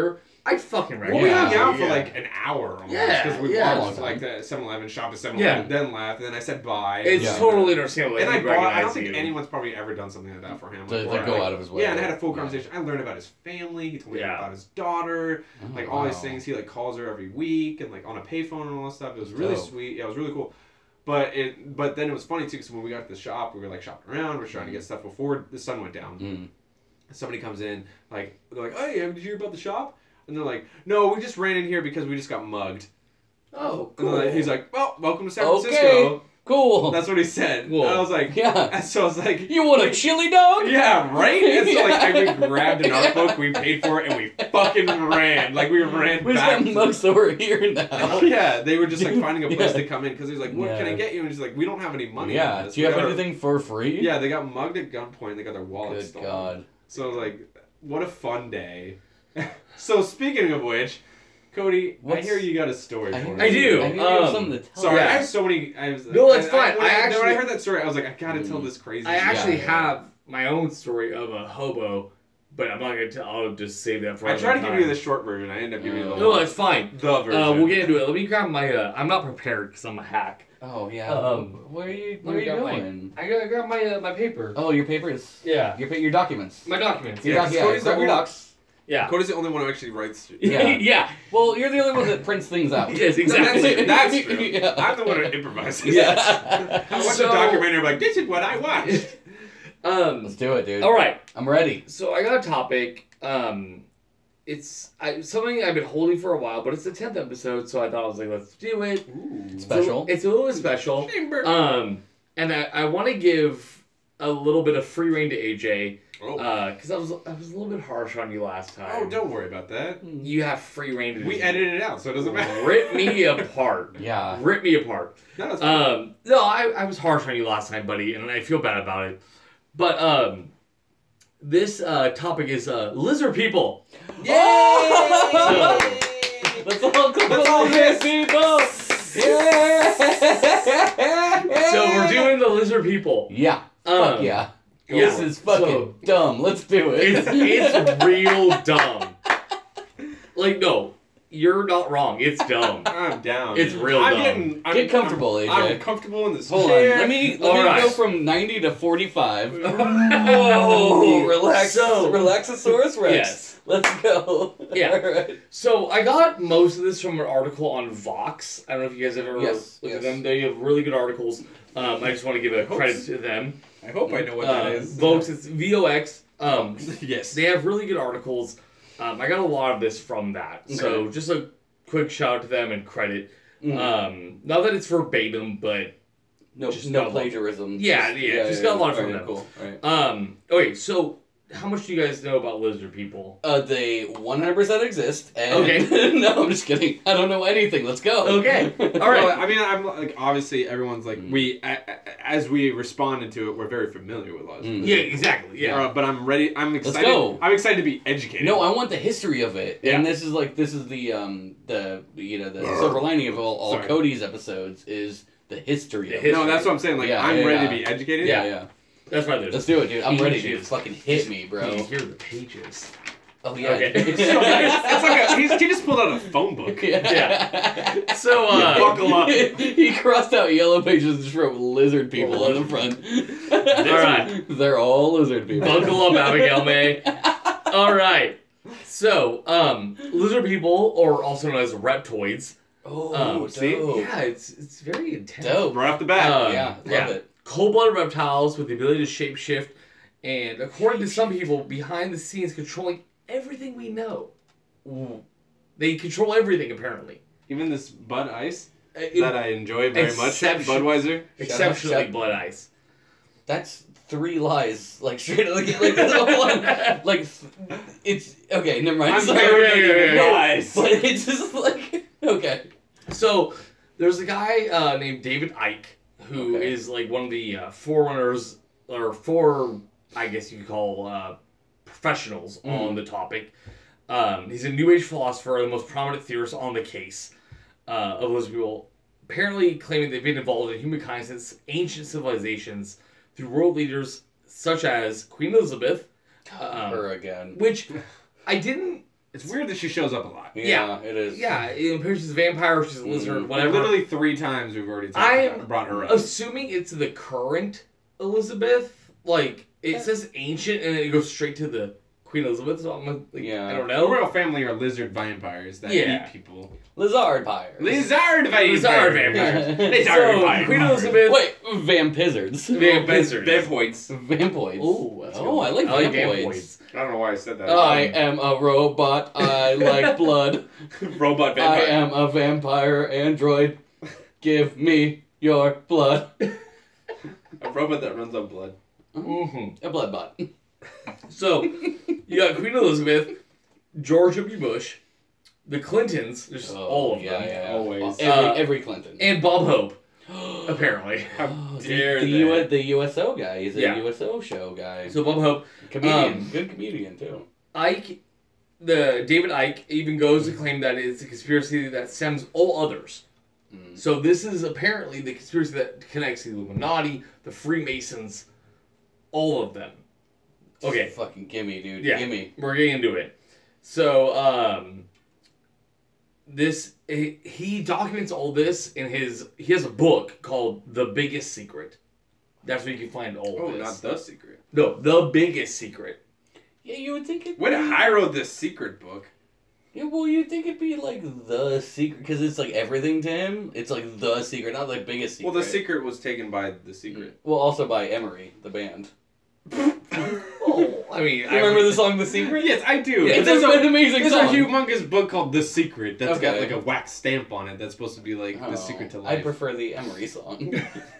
I'd fucking Well, recommend we Yeah. hung out for yeah. like an hour almost Yeah, because we yeah. walked to like the 7-Eleven, shopped at 7-Eleven, then left, and then I said bye. It's Yeah. totally understandable. And I He'd bought. I don't recognize think you. anyone's probably ever done something like that for him. To before. go out of his way. Yeah, and I had a full Yeah. conversation. I learned about his family. He told me Yeah. about his daughter, Oh, like all these wow. things. He like calls her every week and like on a payphone and all that stuff. It was really Dope. sweet. Yeah, it was really cool. But then it was funny too because when we got to the shop, we were like shopping around. We were trying to get stuff before the sun went down. Mm. Somebody comes in, like they're like, "Hey, did you hear about the shop?" And they're like, "No, we just ran in here because we just got mugged." Oh, And cool. then he's like, "Well, welcome to San Okay. Francisco." Cool. That's what he said. Cool. And I was like, Yeah. and so I was like, You want a chili dog? yeah, right? And so like we grabbed an art book, we paid for it, and we fucking ran. Like we ran We back. got mugs over here now. Oh, yeah, they were just like finding a place Yeah. to come in because he was like, "What can I Yeah. get you?" And he's like, "We don't have any money." on Yeah. this. Do you We have got our-" anything for free? Yeah, they got mugged at gunpoint. They got their wallets Good stolen. God. So I was like, "What a fun day." So speaking of which, Cody, I What's- hear you got a story for me. I do. I hear you have something to tell. Sorry, Yeah. I have so many. No, it's fine. When I when actually- I heard that story, I was like, I gotta tell this crazy. I shit. actually Yeah. have my own story of a hobo, but I'm not gonna tell. I'll just save that for. I tried to another give you time. the short version. I ended up giving you the No, long. it's fine. The version. We'll get into it. Let me grab my. I'm not prepared because I'm a hack. Oh yeah. Where are you? Let Where me are you grab my- going? I gotta grab my paper. Oh, your papers. Yeah. Your documents. My documents. Your Yeah, doc- 'cause yeah, Cody's grab the your one- docs. Yeah. Cody's the only one who actually writes. Yeah. yeah. Well, you're the only one that prints things out. Yes, exactly. That's true. Yeah. I'm the one who improvises. Yeah. I watch So- a documentary. I'm like, this is what I watched. Let's do it, dude. All right. I'm ready. So I got a topic. It's something I've been holding for a while, but it's the 10th episode, so I thought I was like, let's do it. Ooh. Special. It's a little bit special. And I want to give a little bit of free reign to AJ because I was a little bit harsh on you last time. Oh, don't worry about that. You have free reign to We just edited it out, so it doesn't matter. rip me apart. Yeah. Rip me apart. No, it's fine. No, I was harsh on you last time, buddy, and I feel bad about it. But this topic is lizard people. Yay! Let's all hiss. people. Yeah. So we're doing the lizard people. Yeah. Fuck yeah. This is fucking so- dumb. Let's do it. It's real dumb. Like, no, you're not wrong. It's dumb. I'm down. It's real dumb. Get comfortable, AJ. I'm comfortable in this Hold chair. on. Let me All right. go from 90 to 45. Whoa. Relax. So- Relaxosaurus Rex. Yes. Let's go. Yeah. All right. So I got most of this from an article on Vox. I don't know if you guys ever Yes, looked at yes. them. They have really good articles. I just want to give a credit to them. I hope I know what that is. Vox, it's VOX. Yes. They have really good articles. I got a lot of this from that. So just a quick shout out to them and credit. Not that it's verbatim, but No, Just no got a lot- plagiarism. Yeah, just got a lot from Alright, them. Cool. All right. okay, so how much do you guys know about lizard people? They 100% exist. And Okay. No, I'm just kidding. I don't know anything. Let's go. Okay. All Well, right. I mean, I'm like obviously everyone's like as we responded to it, we're very familiar with us. Yeah, exactly. Yeah. But I'm ready. I'm excited. go. I'm excited to be educated. No, I want the history of it, Yeah. and this is the silver lining of all Sorry. Cody's episodes is the history. of The it. No, that's what I'm saying. Like Yeah, I'm yeah, ready yeah. to be educated. Yeah. That's why there's. Let's do it, dude. I'm ready, dude. Pages. Fucking hit me, bro. Here are the pages. Oh yeah. Okay. It's like he just pulled out a phone book. Yeah. So, Buckle up. He crossed out yellow pages and just wrote lizard people on the front. Alright. They're all lizard people. buckle up, Abigail May. All right. So, lizard people, or also known as reptoids. Oh, See? dope. Yeah, it's very intense. Dope. Right off the bat. Yeah, love it. Cold-blooded reptiles with the ability to shapeshift, and according to some people, behind the scenes controlling everything we know. They control everything, apparently. Even this Bud Ice that I enjoy very much. Exception- Budweiser. Exceptionally Shut- blood ice. That's 3 lies, like straight like that's all one. Like it's okay. Never mind. I'm Sorry. very No, nice. but it's just like okay. So, there's a guy named David Icke, who Okay. is like one of the forerunners, or I guess you could call professionals on the topic. He's a New Age philosopher, the most prominent theorist on the case of lizard people, apparently claiming they've been involved in humankind since ancient civilizations through world leaders such as Queen Elizabeth, Her again. which I didn't It's weird that she shows up a lot. Yeah, it is. Yeah, apparently she's a vampire, she's a lizard, whatever. Literally 3 times we've already brought her up. Assuming it's the current Elizabeth, like, it says ancient and then it goes straight to the Queen Elizabeth, so I'm like, Yeah. I don't The know. royal family are lizard vampires that Yeah. eat people. Lizard Pyre. Lizard vampires! Lizard vampires. Lizard So, vampires. Queen Elizabeth... Wait, Vampizards. Vampizards. Vampoids. Vampoids. Ooh, that's a good Oh, I one. like Vampoids. Vampoids. I don't know why I said that. I am a robot. I like blood. Robot I vampire. am a vampire android. Give me your blood. A robot that runs on blood. Mm-hmm. A blood bot. So, you got Queen Elizabeth, George W. Bush, the Clintons, there's all of them, Yeah. Always. Every Clinton. and Bob Hope, apparently. How dare the, they? the USO guy. He's a Yeah. USO show guy. So Bob Hope, Comedian. Good comedian, too. Ike, David Icke even goes to claim that it's a conspiracy that stems all others. So this is apparently the conspiracy that connects the Illuminati, the Freemasons, all of them. Okay. Just fucking gimme, dude. Yeah. Gimme. We're getting into it. So, he documents all this in he has a book called The Biggest Secret. That's where you can find all of Oh, this. not the secret. No, The Biggest Secret. Yeah, you would think it'd Way to be... high road this secret book. Yeah, well, you'd think it'd be like the secret, because it's like everything to him. It's like the secret, not the biggest secret. Well, the secret was taken by the secret. Well, also by Emery, the band. Oh, I mean, You remember the song The Secret? Yes, I do. Yeah, But It's an amazing there's song. a humongous book called The Secret that's got Okay. like a wax stamp on it that's supposed to be like Oh, the secret to I life. prefer the Emery song.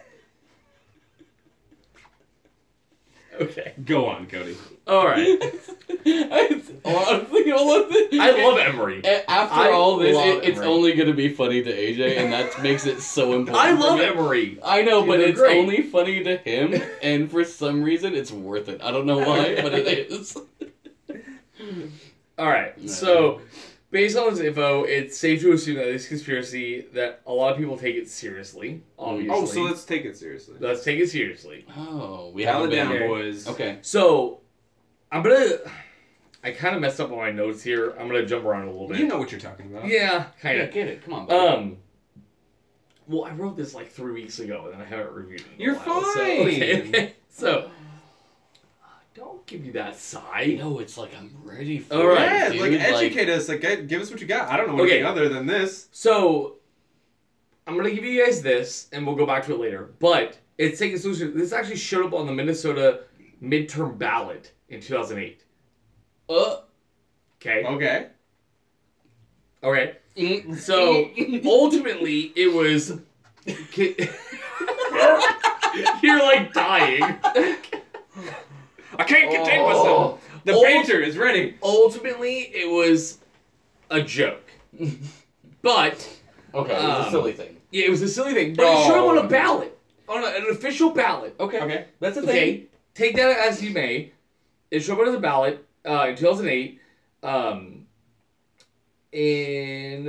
Okay. Go on, Cody. All right. Honestly, all of this, I love Emery. After I all this, love it's Emery. only going to be funny to AJ, and that makes it so important. I for love me. Emery. I know, but They're it's great. only funny to him, and for some reason, it's worth it. I don't know why, but it is. All right. So, based on this info, it's safe to assume that this conspiracy that a lot of people take it seriously. Obviously. Oh, so let's take it seriously. Let's take it seriously. Oh, we Dial haven't it down, been. boys. Okay. So, I kind of messed up on my notes here. I'm gonna jump around a little bit. You know what you're talking about. Yeah, kind Yeah, of. get it. Come on, buddy. Well, I wrote this like 3 weeks ago, and then I haven't reviewed it. in a You're while, so- fine. okay. So, don't give me that sigh. No, it's like I'm ready for All right, Yeah, it, dude. like educate us. Like, give us what you got. I don't know anything other than this. So, I'm gonna give you guys this, and we'll go back to it later. But it's taking solution. This actually showed up on the Minnesota midterm ballot in 2008. Okay. Okay. Okay. So ultimately, it was. You're like dying. I can't contain myself. The Old- painter is ready. Ultimately, it was a joke. But Okay, it was a Um, silly thing. yeah, it was a silly thing. But it showed up on a ballot, on an official ballot. Okay. Okay. That's a thing. Okay, take that as you may. It showed up on a ballot in 2008. In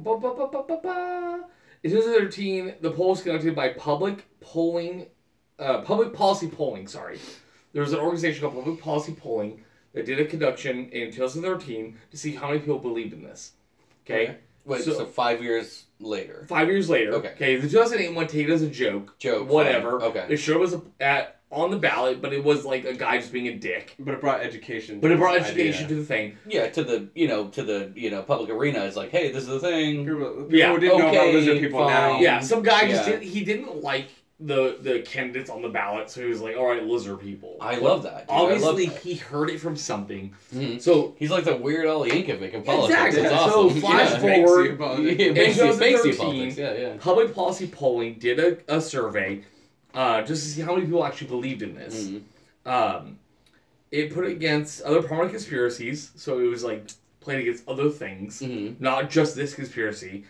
2013, the poll was conducted by public policy polling. Sorry, there was an organization called Public Policy Polling that did a conduction in 2013 to see how many people believed in this. Okay, Wait, So- so 5 years later. 5 years later. Okay. The 2008 one, take it as a joke. Joke. Whatever. fine. Okay. It sure was on the ballot, but it was like a guy just being a dick. But it brought education. But it brought this education idea. to the thing. Yeah, to the public arena. It's like, hey, this is the thing. People Yeah, who didn't know about okay, lizard people fine. now. Yeah, some guy just Yeah. didn't like the candidates on the ballot, so he was like, all right, lizard people. I love that. Dude. Obviously, I love that. he heard it from something. Mhm. So, He's like the Weird Al Yankovic in politics. Exactly. It's So, awesome. flash yeah. forward. Makes you about Yeah, it. it makes you 2013, politics. Yeah. Public Policy Polling did a survey just to see how many people actually believed in this. Mhm. It put it against other prominent conspiracies, so it was like played against other things, Mhm. not just this conspiracy.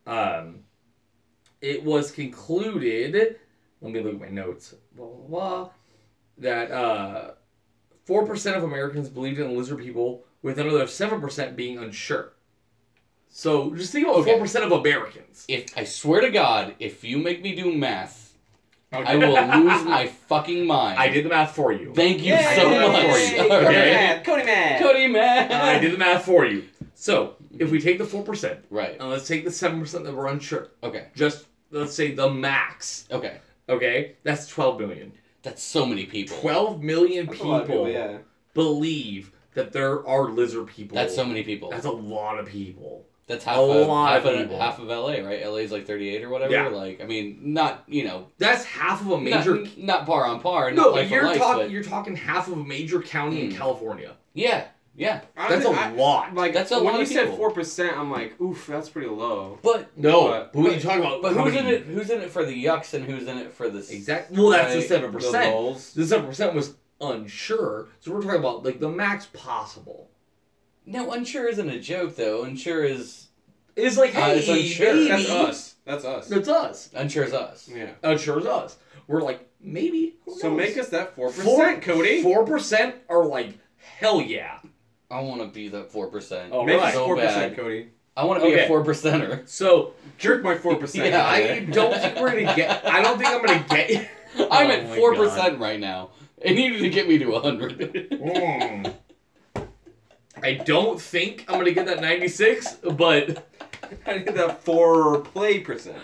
It was concluded. Let me look at my notes. Blah blah blah. That 4% of Americans believed in lizard people, with another 7% being unsure. So just think about Okay. 4% of Americans. If I swear to God, if you make me do math, I will lose my fucking mind. I did the math for you. Thank you Yay! so Yay! much. Cody All right. Math, Cody Math. Cody man. I did the math for you. So, if we take the 4%, Right. and let's take the 7% that we're unsure, Okay. just, let's say the max, Okay. okay? That's 12 million. That's so many people. 12 million That's a lot of people yeah. believe that there are lizard people. That's so many people. That's a lot of people. That's half a lot of half people. half of LA, right? LA's like 38 or whatever. Yeah. Like, I mean, not, you know, That's half of a major... not par on par. no, not but life for life, but you're talking half of a major county in California. yeah, yeah. That's a lot. Like That's a when lot you of said people. 4%, I'm like, oof, that's pretty low. But No, But- but when you talk about... but how who's many- in it? Who's in it for the yucks and who's in it for the Exactly. Well, that's Right, the 7%. The lulls. The 7% was unsure. So we're talking about, like, the max possible. No, unsure isn't a joke though. Unsure is It's like, hey, it's unsure. maybe. That's us. That's us. That's us. unsure is us. Yeah. Unsure is us. We're like, maybe. Who So knows? make us that 4%, Cody. 4% are like, hell yeah. I want to be that 4%. Oh, Make right. us So 4%, bad. Cody. I want to be Okay. a 4%er. So, Jerk my 4%. Yeah, I don't think we're gonna get. I don't think I'm gonna get. I'm Oh at my 4% right now. And you need to get me to 100. Mm. I don't think I'm gonna get that 96, but I need that 4 play percent.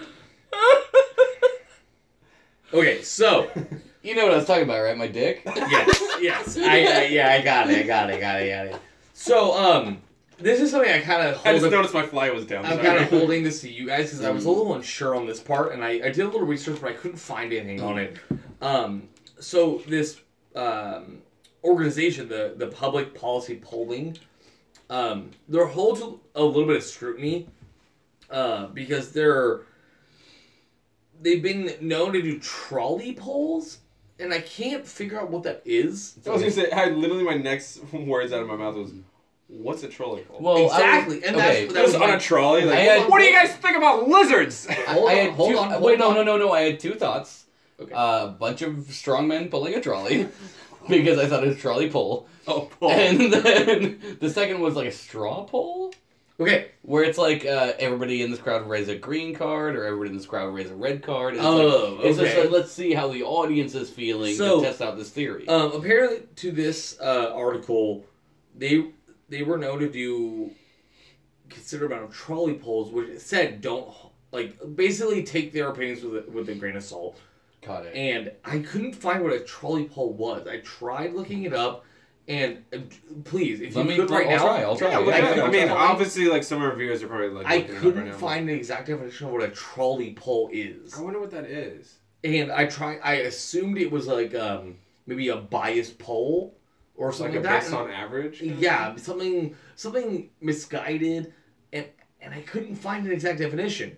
okay. So You know what I was talking about, right? My dick? yes, I got it. So this is something I kind of I just hold. noticed my fly was down. I'm sorry. kind of holding this to you guys because I was a little unsure on this part, and I did a little research, but I couldn't find anything on it. So this organization, the Public Policy Polling, they're held to a little bit of scrutiny because they've been known to do trolley polls, and I can't figure out what that is. I was gonna say, literally my next words out of my mouth was, "What's a trolley pole?" Well, Exactly, and okay. that That was was on my- a trolley. Like, I had- what do you guys think about lizards? Hold I on, had hold two, on. wait, hold on. no. I had two thoughts. Okay. A bunch of strong men pulling a trolley because I thought it was a trolley pole. Oh, pole. And then the second was like a straw poll Okay. where it's like everybody in this crowd raise a green card or everybody in this crowd raise a red card. And it's just okay. like, let's see how the audience is feeling So, to test out this theory. Apparently, to this article, they were known to do considerable amount of trolley polls, which it said don't basically take their opinions with a grain of salt. Got it. And I couldn't find what a trolley poll was. I tried looking it up, and please, if Let you me could right now, I'll try. Yeah, look I it up. couldn't I mean, find- obviously, like some of our viewers are probably like. I looking it up couldn't right now. find an exact definition of what a trolley poll is. I wonder what that is. And I assumed it was like maybe a biased poll or something Like a like based that. on average. kind of Yeah, something misguided, and I couldn't find an exact definition.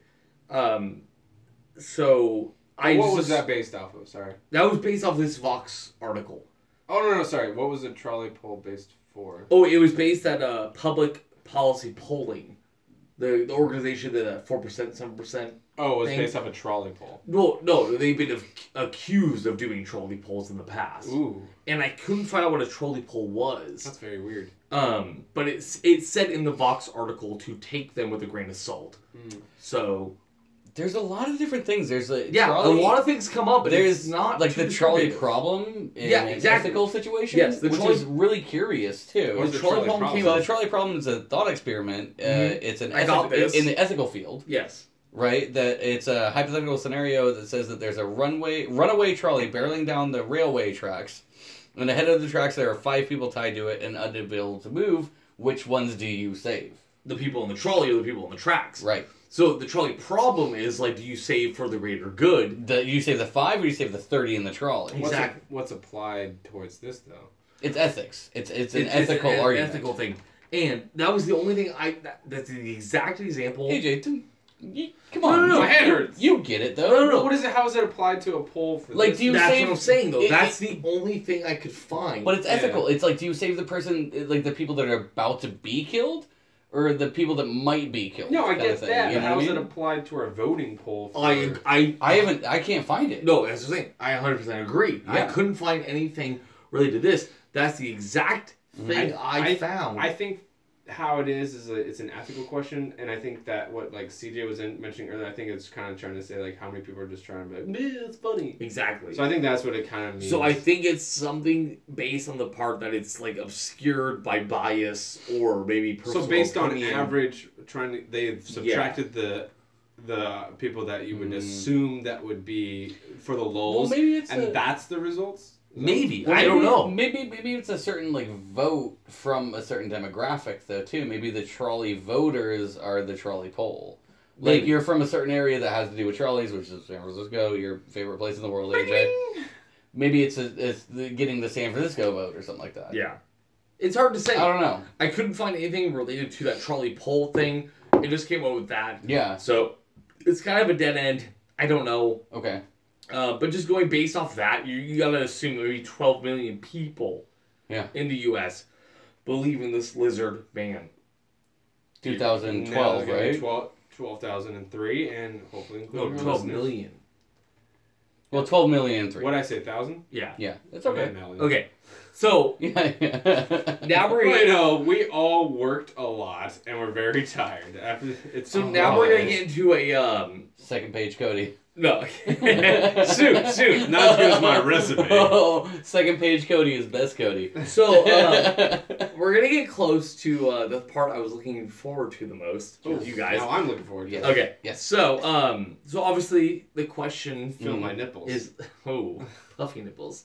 So I What just, was that based off of? Sorry. That was based off this Vox article. Oh no, sorry. What was the trolley pole based for? Oh, it was based at Public Policy Polling, the organization that 4%, 7%. Oh, it was Thing. based off a trolley pole. No, they've been accused of doing trolley polls in the past, Ooh, and I couldn't find out what a trolley poll was. that's very weird. But it said in the Vox article to take them with a grain of salt. So There's a lot of different things. There's a yeah, trolley, a lot of things come up, but there's it's not like too the trolley descriptive. problem in Yeah, an exactly. ethical situation, Yes, the which trolley- is really curious too. What's The the trolley trolley problem came So up. the trolley problem is a thought experiment. It's an I got this. in the ethical field, Yes. right? That it's a hypothetical scenario that says that there's a runaway trolley barreling down the railway tracks, and ahead of the tracks there are 5 people tied to it and unable to move. Which ones do you save? The people in the trolley or the people in the tracks. Right. So the trolley problem is like, do you save for the greater good? You save the 5 or you save the 30 in the trolley. Exactly. What's applied towards this though? It's ethics. It's an It's ethical an argument. ethical thing. And that was the only thing that's the exact example. Hey, Jay, come on. No, my hand hurts. You get it, though. No. What is it? How is it applied to a pole for Like, this? do you That's save... what I'm saying, though. it- That's the only thing I could find. But it's Yeah. ethical. It's like, do you save the person, like the people that are about to be killed, or the people that might be killed? No, I kind of get thing, that. you But know how what is I it mean? applied to a voting poll? For... I can't find it. No, that's the thing. I 100% agree. I Yeah. couldn't find anything related to this. That's the exact thing I found. I think how it is it's an ethical question, and I think that what like CJ was mentioning earlier, I think it's kind of trying to say like how many people are just trying to be like, "Meh, it's funny." Exactly. So I think that's what it kind of means. So I think it's something based on the part that it's like obscured by bias or maybe personal so based opinion. on average, they've subtracted the people that you would assume that would be for the lulz, Well, maybe it's that's the results. Maybe. Well, I don't know. Maybe it's a certain like vote from a certain demographic though too. Maybe the trolley voters are the trolley poll. Like Maybe. you're from a certain area that has to do with trolleys, which is San Francisco, your favorite place in the world, AJ. Maybe it's getting the San Francisco vote or something like that. Yeah. It's hard to say. I don't know. I couldn't find anything related to that trolley poll thing. It just came up with that. Yeah. So it's kind of a dead end. I don't know. Okay. But just going based off that, you gotta assume maybe 12 million people in the U.S. believe in this lizard man. 2012, right? 12,003, and hopefully No, including 12 million. Well, 12 million and 3. What did I say, 1,000? Yeah. Yeah, it's okay. Okay. So Yeah. now we're I know, we all worked a lot, and we're very tired. now we're gonna get into a Second page, Cody. no soon. Not as good as my resume. Oh, second page, Cody is best Cody. So we're gonna get close to the part I was looking forward to the most with you guys. Now I'm looking forward to it. Okay. Yes. So so obviously the question Feel my nipples. is puffy nipples.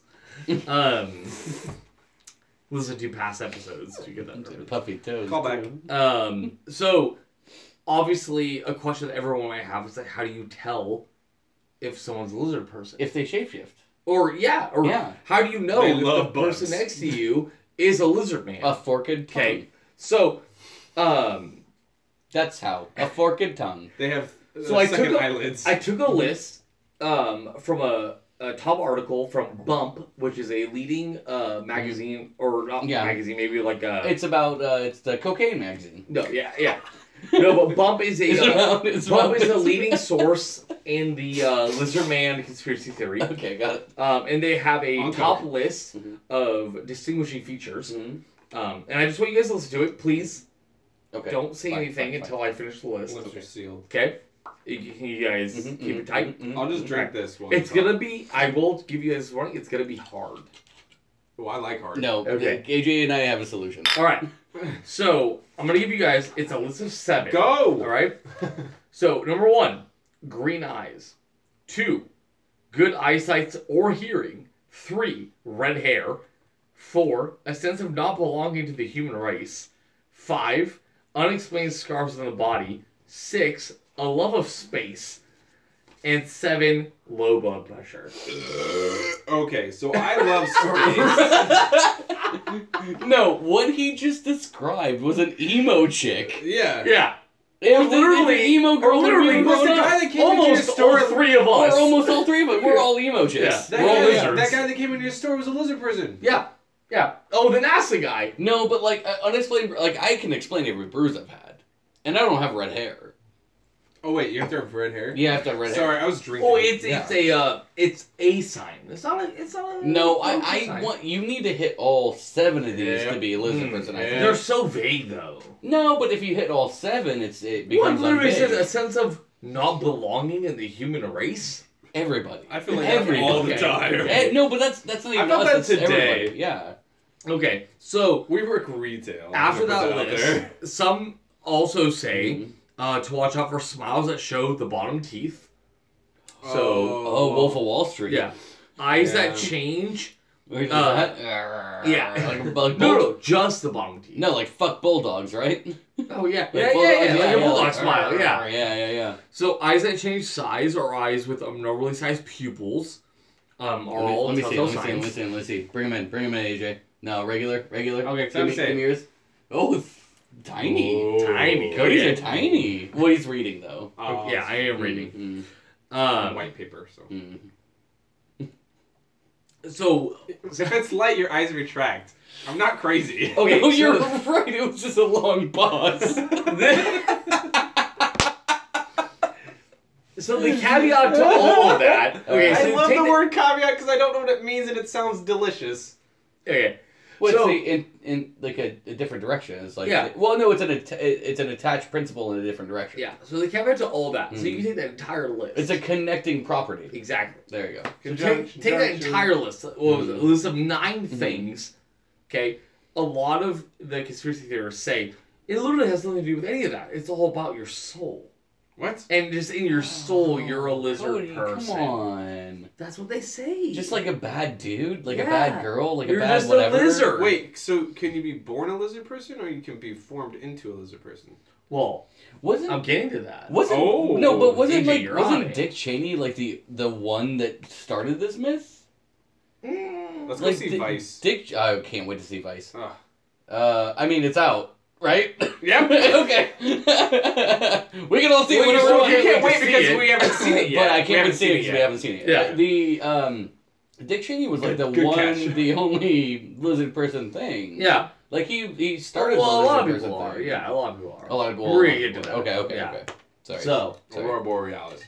Listen to past episodes to get that reference. Puffy toes. Call back. too. So obviously a question that everyone might have is like, how do you tell if someone's a lizard person? If they shapeshift. Or Yeah. how do you know They if the love person bugs. next to you is a lizard man? A forked tongue. Okay. So That's how. A forked tongue. They have So I second took eyelids. I took a list from a top article from Bump, which is a leading magazine, or not magazine, maybe like a... It's about, it's the cocaine magazine. No, yeah. No, but Bump is a Bump is a leading source in the Lizard Man conspiracy theory. Okay, got it. And they have a On top cover. list of distinguishing features. Mhm. And I just want you guys to listen to it. Please Okay. don't say Fine, anything fine, until I finish the list. Lips are sealed. Okay? You guys keep it tight. I'll just drink this one. It's gonna be. I will give you guys warning. It's gonna be hard. Oh, I like hard. No, Okay. AJ and I have a solution. All right. So I'm gonna give you guys. It's a list of 7. Go! All right. So number 1, green eyes. 2, good eyesight or hearing. 3, red hair. 4, a sense of not belonging to the human race. 5, unexplained scars on the body. 6, a love of space. And 7, low blood pressure. Okay, so I love space. No, what he just described was an emo chick. Yeah. Yeah. It was literally- an emo girl. or literally, who was the guy that came into your almost store- all 3 of us. Or almost all 3 of us. We're all emo chicks. Yeah. That We're all guy, lizards. that guy that came into your store was a lizard person. Yeah. Oh, the NASA guy. No, but like unexplained, like I can explain every bruise I've had, and I don't have red hair. Oh wait, you have to have red hair? You have to have red hair. Sorry, I was drinking. Oh, it's a sign. It's not a. No, sign. I want you need to hit all 7 of these Yeah. to be a lizard person. I think. They're so vague though. No, but if you hit all 7, it What becomes literally says a unbig. sense of not belonging in the human race? Everybody. I feel like that all the time. No, but that's not even I felt us. that That's today. everybody. Yeah. Okay, so We work retail. after I'm gonna that put list, out there. some also say Mhm. to watch out for smiles that show the bottom teeth. So, Oh, Wolf of Wall Street. yeah, eyes Yeah. that change. Wait, is Uh, that? yeah. Like No, just the bottom teeth. No, like fuck bulldogs, right? Oh yeah, Like yeah, bulldogs, like a bulldog like, smile. Yeah. Yeah. So eyes that change size or eyes with abnormally sized pupils are all Let me telltale see. signs. Bring him in, AJ. No, regular. Okay, Give me say it. yours. Oh, tiny. Oh. Tiny. Cody's Yeah. are tiny. Well, he's reading though. Oh, Yeah, I am reading. white paper. So So if it's light, your eyes retract. I'm not crazy. okay, Oh, so you're right. It was just a long pause. So the caveat to all of that. Okay, I so love take the word caveat because I don't know what it means and it sounds delicious. Okay, Well, So- it's in like a different direction. It's like Yeah. Well, no, it's an attached principle in a different direction. Yeah, so they caveat to all that. So you can take that entire list. It's a connecting property. Exactly. There you go. So Conjunction, take that junction. entire list. What was it? A list of 9 things. Okay? A lot of the conspiracy theorists say it literally has nothing to do with any of that. It's all about your soul. What? And just in your soul, you're a lizard Cody, person. Come on. That's what they say. Just like a bad dude, like a Yeah. bad girl, like You're a bad just a whatever. lizard. Wait, so can you be born a lizard person, or you can be formed into a lizard person? Well, Wasn't I'm getting to that. wasn't Oh. no, but wasn't AJ, like you're on wasn't it. Dick Cheney like the one that started this myth? Let's go Like, see Di- Vice. Dick, I can't wait to see Vice. Ugh. I mean, it's out, right? Yep. Okay. We can all see it Well, whenever you we want. can't wait see because it. we haven't seen it yet. But I We can't haven't wait to see seen it because we haven't seen it. Yeah. The Dick Cheney was like the Good one, catch. the only lizard person thing. Yeah. Like he started. Well, a the lot of lizard people person are. thing. Yeah, a lot of people are. A lot of people. We're gonna get to that. Okay. Okay. Yeah. Okay. Sorry. So, Aurora Borealis.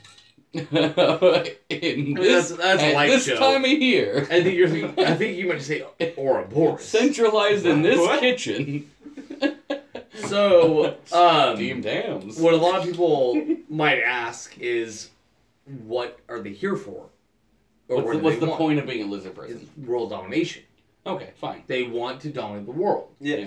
In this, that's at light this show. time of year, I think you meant to say Ouroboros. centralized in this What? kitchen. So, Steamed hams. what a lot of people might ask is, what are they here for? Or what do What's they the want? point of being a lizard It's person? world domination. Okay, fine. They want to dominate the world. Yeah.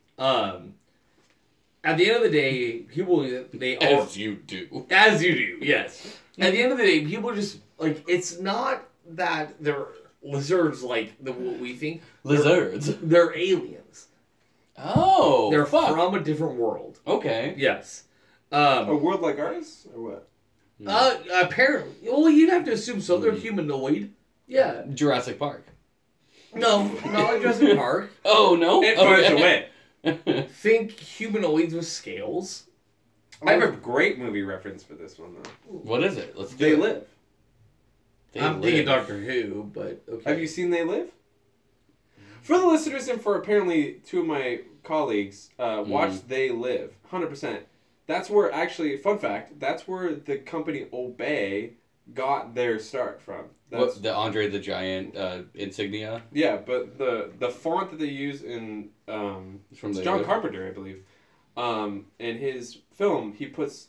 At the end of the day, people they are As you do. as you do. Yes. At the end of the day, people just like it's not that they're lizards like what we think. Lizards. They're aliens. Oh, They're fuck. from a different world. Okay. Yes. A world like ours, or what? Apparently, well, you'd have to assume so. They're humanoid. Yeah. Jurassic Park. No, not like Jurassic Park. Oh no. It finds a way. Think humanoids with scales. I have a great movie reference for this one though. What is it? Let's do They it. Live. They I'm live. thinking Doctor Who, but okay. Have you seen They Live? For the listeners and for apparently 2 of my colleagues, watched They Live. 100%. That's where actually, fun fact, that's where the company Obey got their start from. That's, What, the Andre the Giant insignia? yeah, but the font that they use in It's from it's They John Live. Carpenter, I believe. In his film, he puts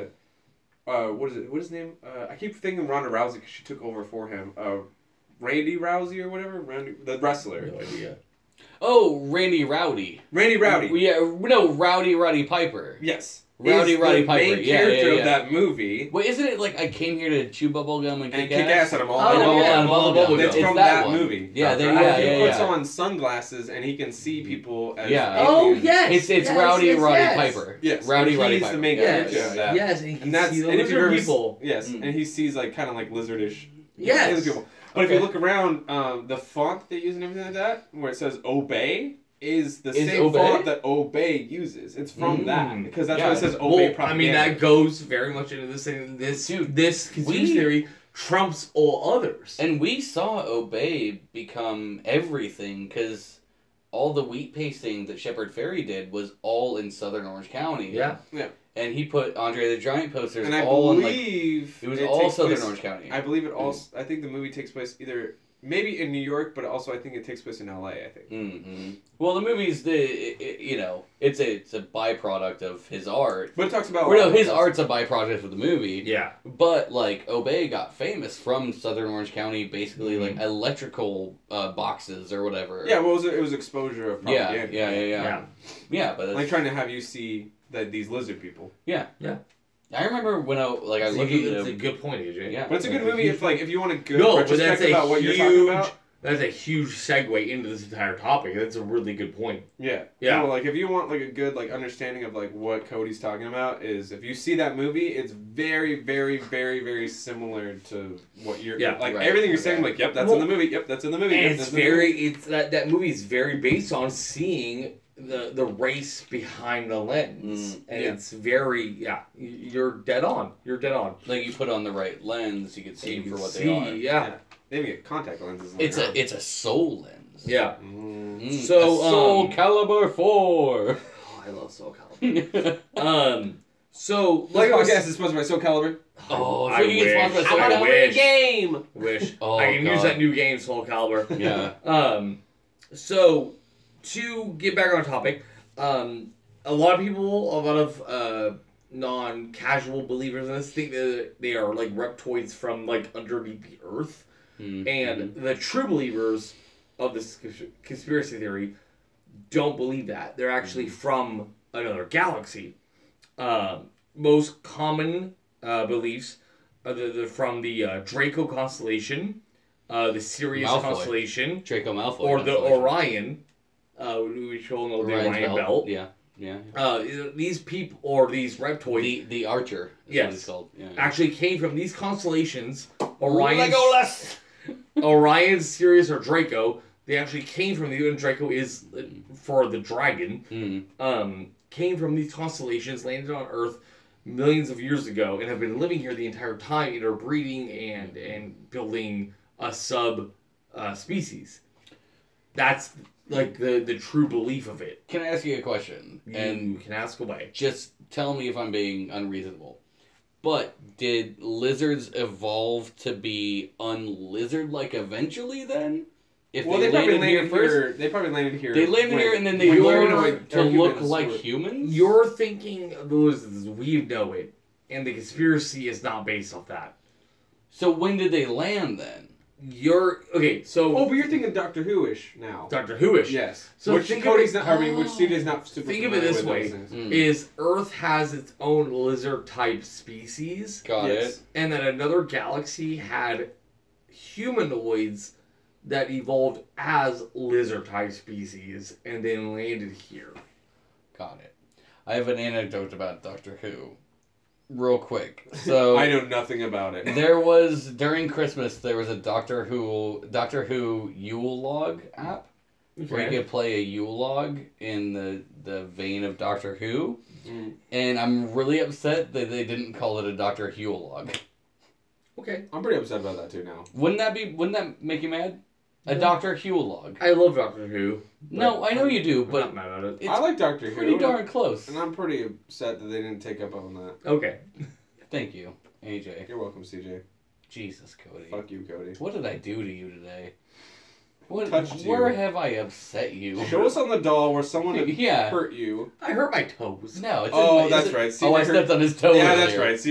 what is it? What is his name? I keep thinking Ronda Rousey because she took over for him. Randy Rousey or whatever, the wrestler. No idea. Oh, Randy Rowdy. Randy Rowdy. Yeah, no, Rowdy Piper. Yes. Rowdy Is Roddy the Piper. main Yeah, character yeah, yeah. of that movie. Wait, isn't it like I came here to chew bubble gum and And kick kick ass at him all Oh, night. yeah, and all bubble gum. the That's It's from that that one. movie. Yeah, there, Right. yeah, He yeah, puts yeah. on sunglasses and he can see people as Yeah. Oh aliens. yes, It's yes, Rowdy yes, Roddy yes. Piper. Yes. Rowdy and Roddy he's Piper. the main Yeah, character Yes, of that. yes, and he can And that's see the and if you've lizard ever people. yes, Mm. and he sees like kind of like lizardish Yes. alien people. But if Okay. you look around, the font they use and everything like that, where it says Obey, is the Is same Obey? font that Obey uses. It's from that because that's Yeah. why it says Obey Well, I propaganda. mean that goes very much into this thing. This conspiracy theory trumps all others. And we saw Obey become everything because all the wheat pasting that Shepard Fairey did was all in Southern Orange County. Yeah. And he put Andre the Giant posters and I all in like believe it was it all takes Southern place- Orange County. I believe it also. I think the movie takes place either maybe in New York, but also I think it takes place in L.A. I think. Mm-hmm. Well, the movie's it's a byproduct of his art. But it talks about. Or no, his art's a byproduct of the movie. Yeah. But like Obey got famous from Southern Orange County, basically Mm-hmm. like electrical boxes or whatever. Yeah, well, it was exposure of Yeah, propaganda. yeah. Yeah, but that's, Like trying to have you see that these lizard people. I remember when I looked That's at a good point, AJ. yeah. But it's a good movie if you want a good No, but that's retrospective a about what huge. you're talking about. That's a huge segue into this entire topic. That's a really good point. Yeah. Yeah. No, like if you want like a good like understanding of like what Cody's talking about is if you see that movie, it's very, very, very, very similar to what you're Yeah, like right, everything you're okay. saying, like, yep, that's Well, in the movie, yep, that's in the movie. And yep, it's that's in the movie. very it's that movie is very based on seeing the race behind the lens. And yeah. it's very you're dead on. You're dead on. Like you put on the right lens, you can see You for can what see, they are. Yeah. They even get contact lenses. It's a soul lens. Yeah. So So, Soul Calibur 4. Oh, I love Soul Calibur. So Like I I was guess it's sponsored by Soul Calibur. Oh, I so you get sponsored by wish. Soul I Calibur? wish. game. wish Oh, I can use God. that new game Soul Calibur. Yeah. So to get back on topic, a lot of non-casual believers in this think that they are like reptoids from like underneath the earth, and the true believers of this conspiracy theory don't believe that. They're actually from another galaxy. Most common beliefs are from the Draco constellation, the Sirius Malfoy. constellation, Draco Malfoy. or the constellation. Orion, which all know the Orion's Orion belt. Yeah. Yeah. These people, or these reptoids, The Archer. Is Yes. What it's called. Yeah. actually came from these constellations. Orion, Legolas! Orion, Sirius, or Draco. They actually came from the and Draco is for the dragon. Came from these constellations, landed on Earth millions of years ago, and have been living here the entire time, interbreeding and building a sub species. That's like the true belief of it. Can I ask you a question? And you can ask away. Just tell me if I'm being unreasonable. But did lizards evolve to be unlizard-like eventually then? If Well, they probably landed here. They probably landed here. They landed when here and then they humanoid- learned to or look humans like were- humans? You're thinking of those as we know it, and the conspiracy is not based off that. So when did they land then? So Oh, but you're thinking Doctor Who-ish now. Doctor Who-ish. Yes. So which think Cody's of it, not. I mean, which CJ's not super. Think of it familiar this with way: those things. is Earth has its own lizard-type species, Got Yes. it. and then another galaxy had humanoids that evolved as lizard-type species, and then landed here. Got it. I have an anecdote about Doctor Who. Real quick. So I know nothing about it. there was during Christmas there was a Doctor Who Yule log app where you could play a Yule log in the vein of Doctor Who. And I'm really upset that they didn't call it a Doctor Yule log. Okay. I'm pretty upset about that too now. Wouldn't that make you mad? A No. Doctor Yule log. I love Doctor Who. No, I know you do, I'm but not mad at it. it's I like Doctor Who. pretty darn close. And I'm pretty upset that they didn't take up on that. Okay. Thank you, AJ. You're welcome, CJ. Jesus, Cody. Fuck you, Cody. What did I do to you today? What? Touched you. Where have I upset you? Show us on the doll where someone had Yeah. hurt you. I hurt my toes. No, it's Oh, in, that's is it- right. Oh, I CJ stepped on his toe. Yeah, that's earlier. right.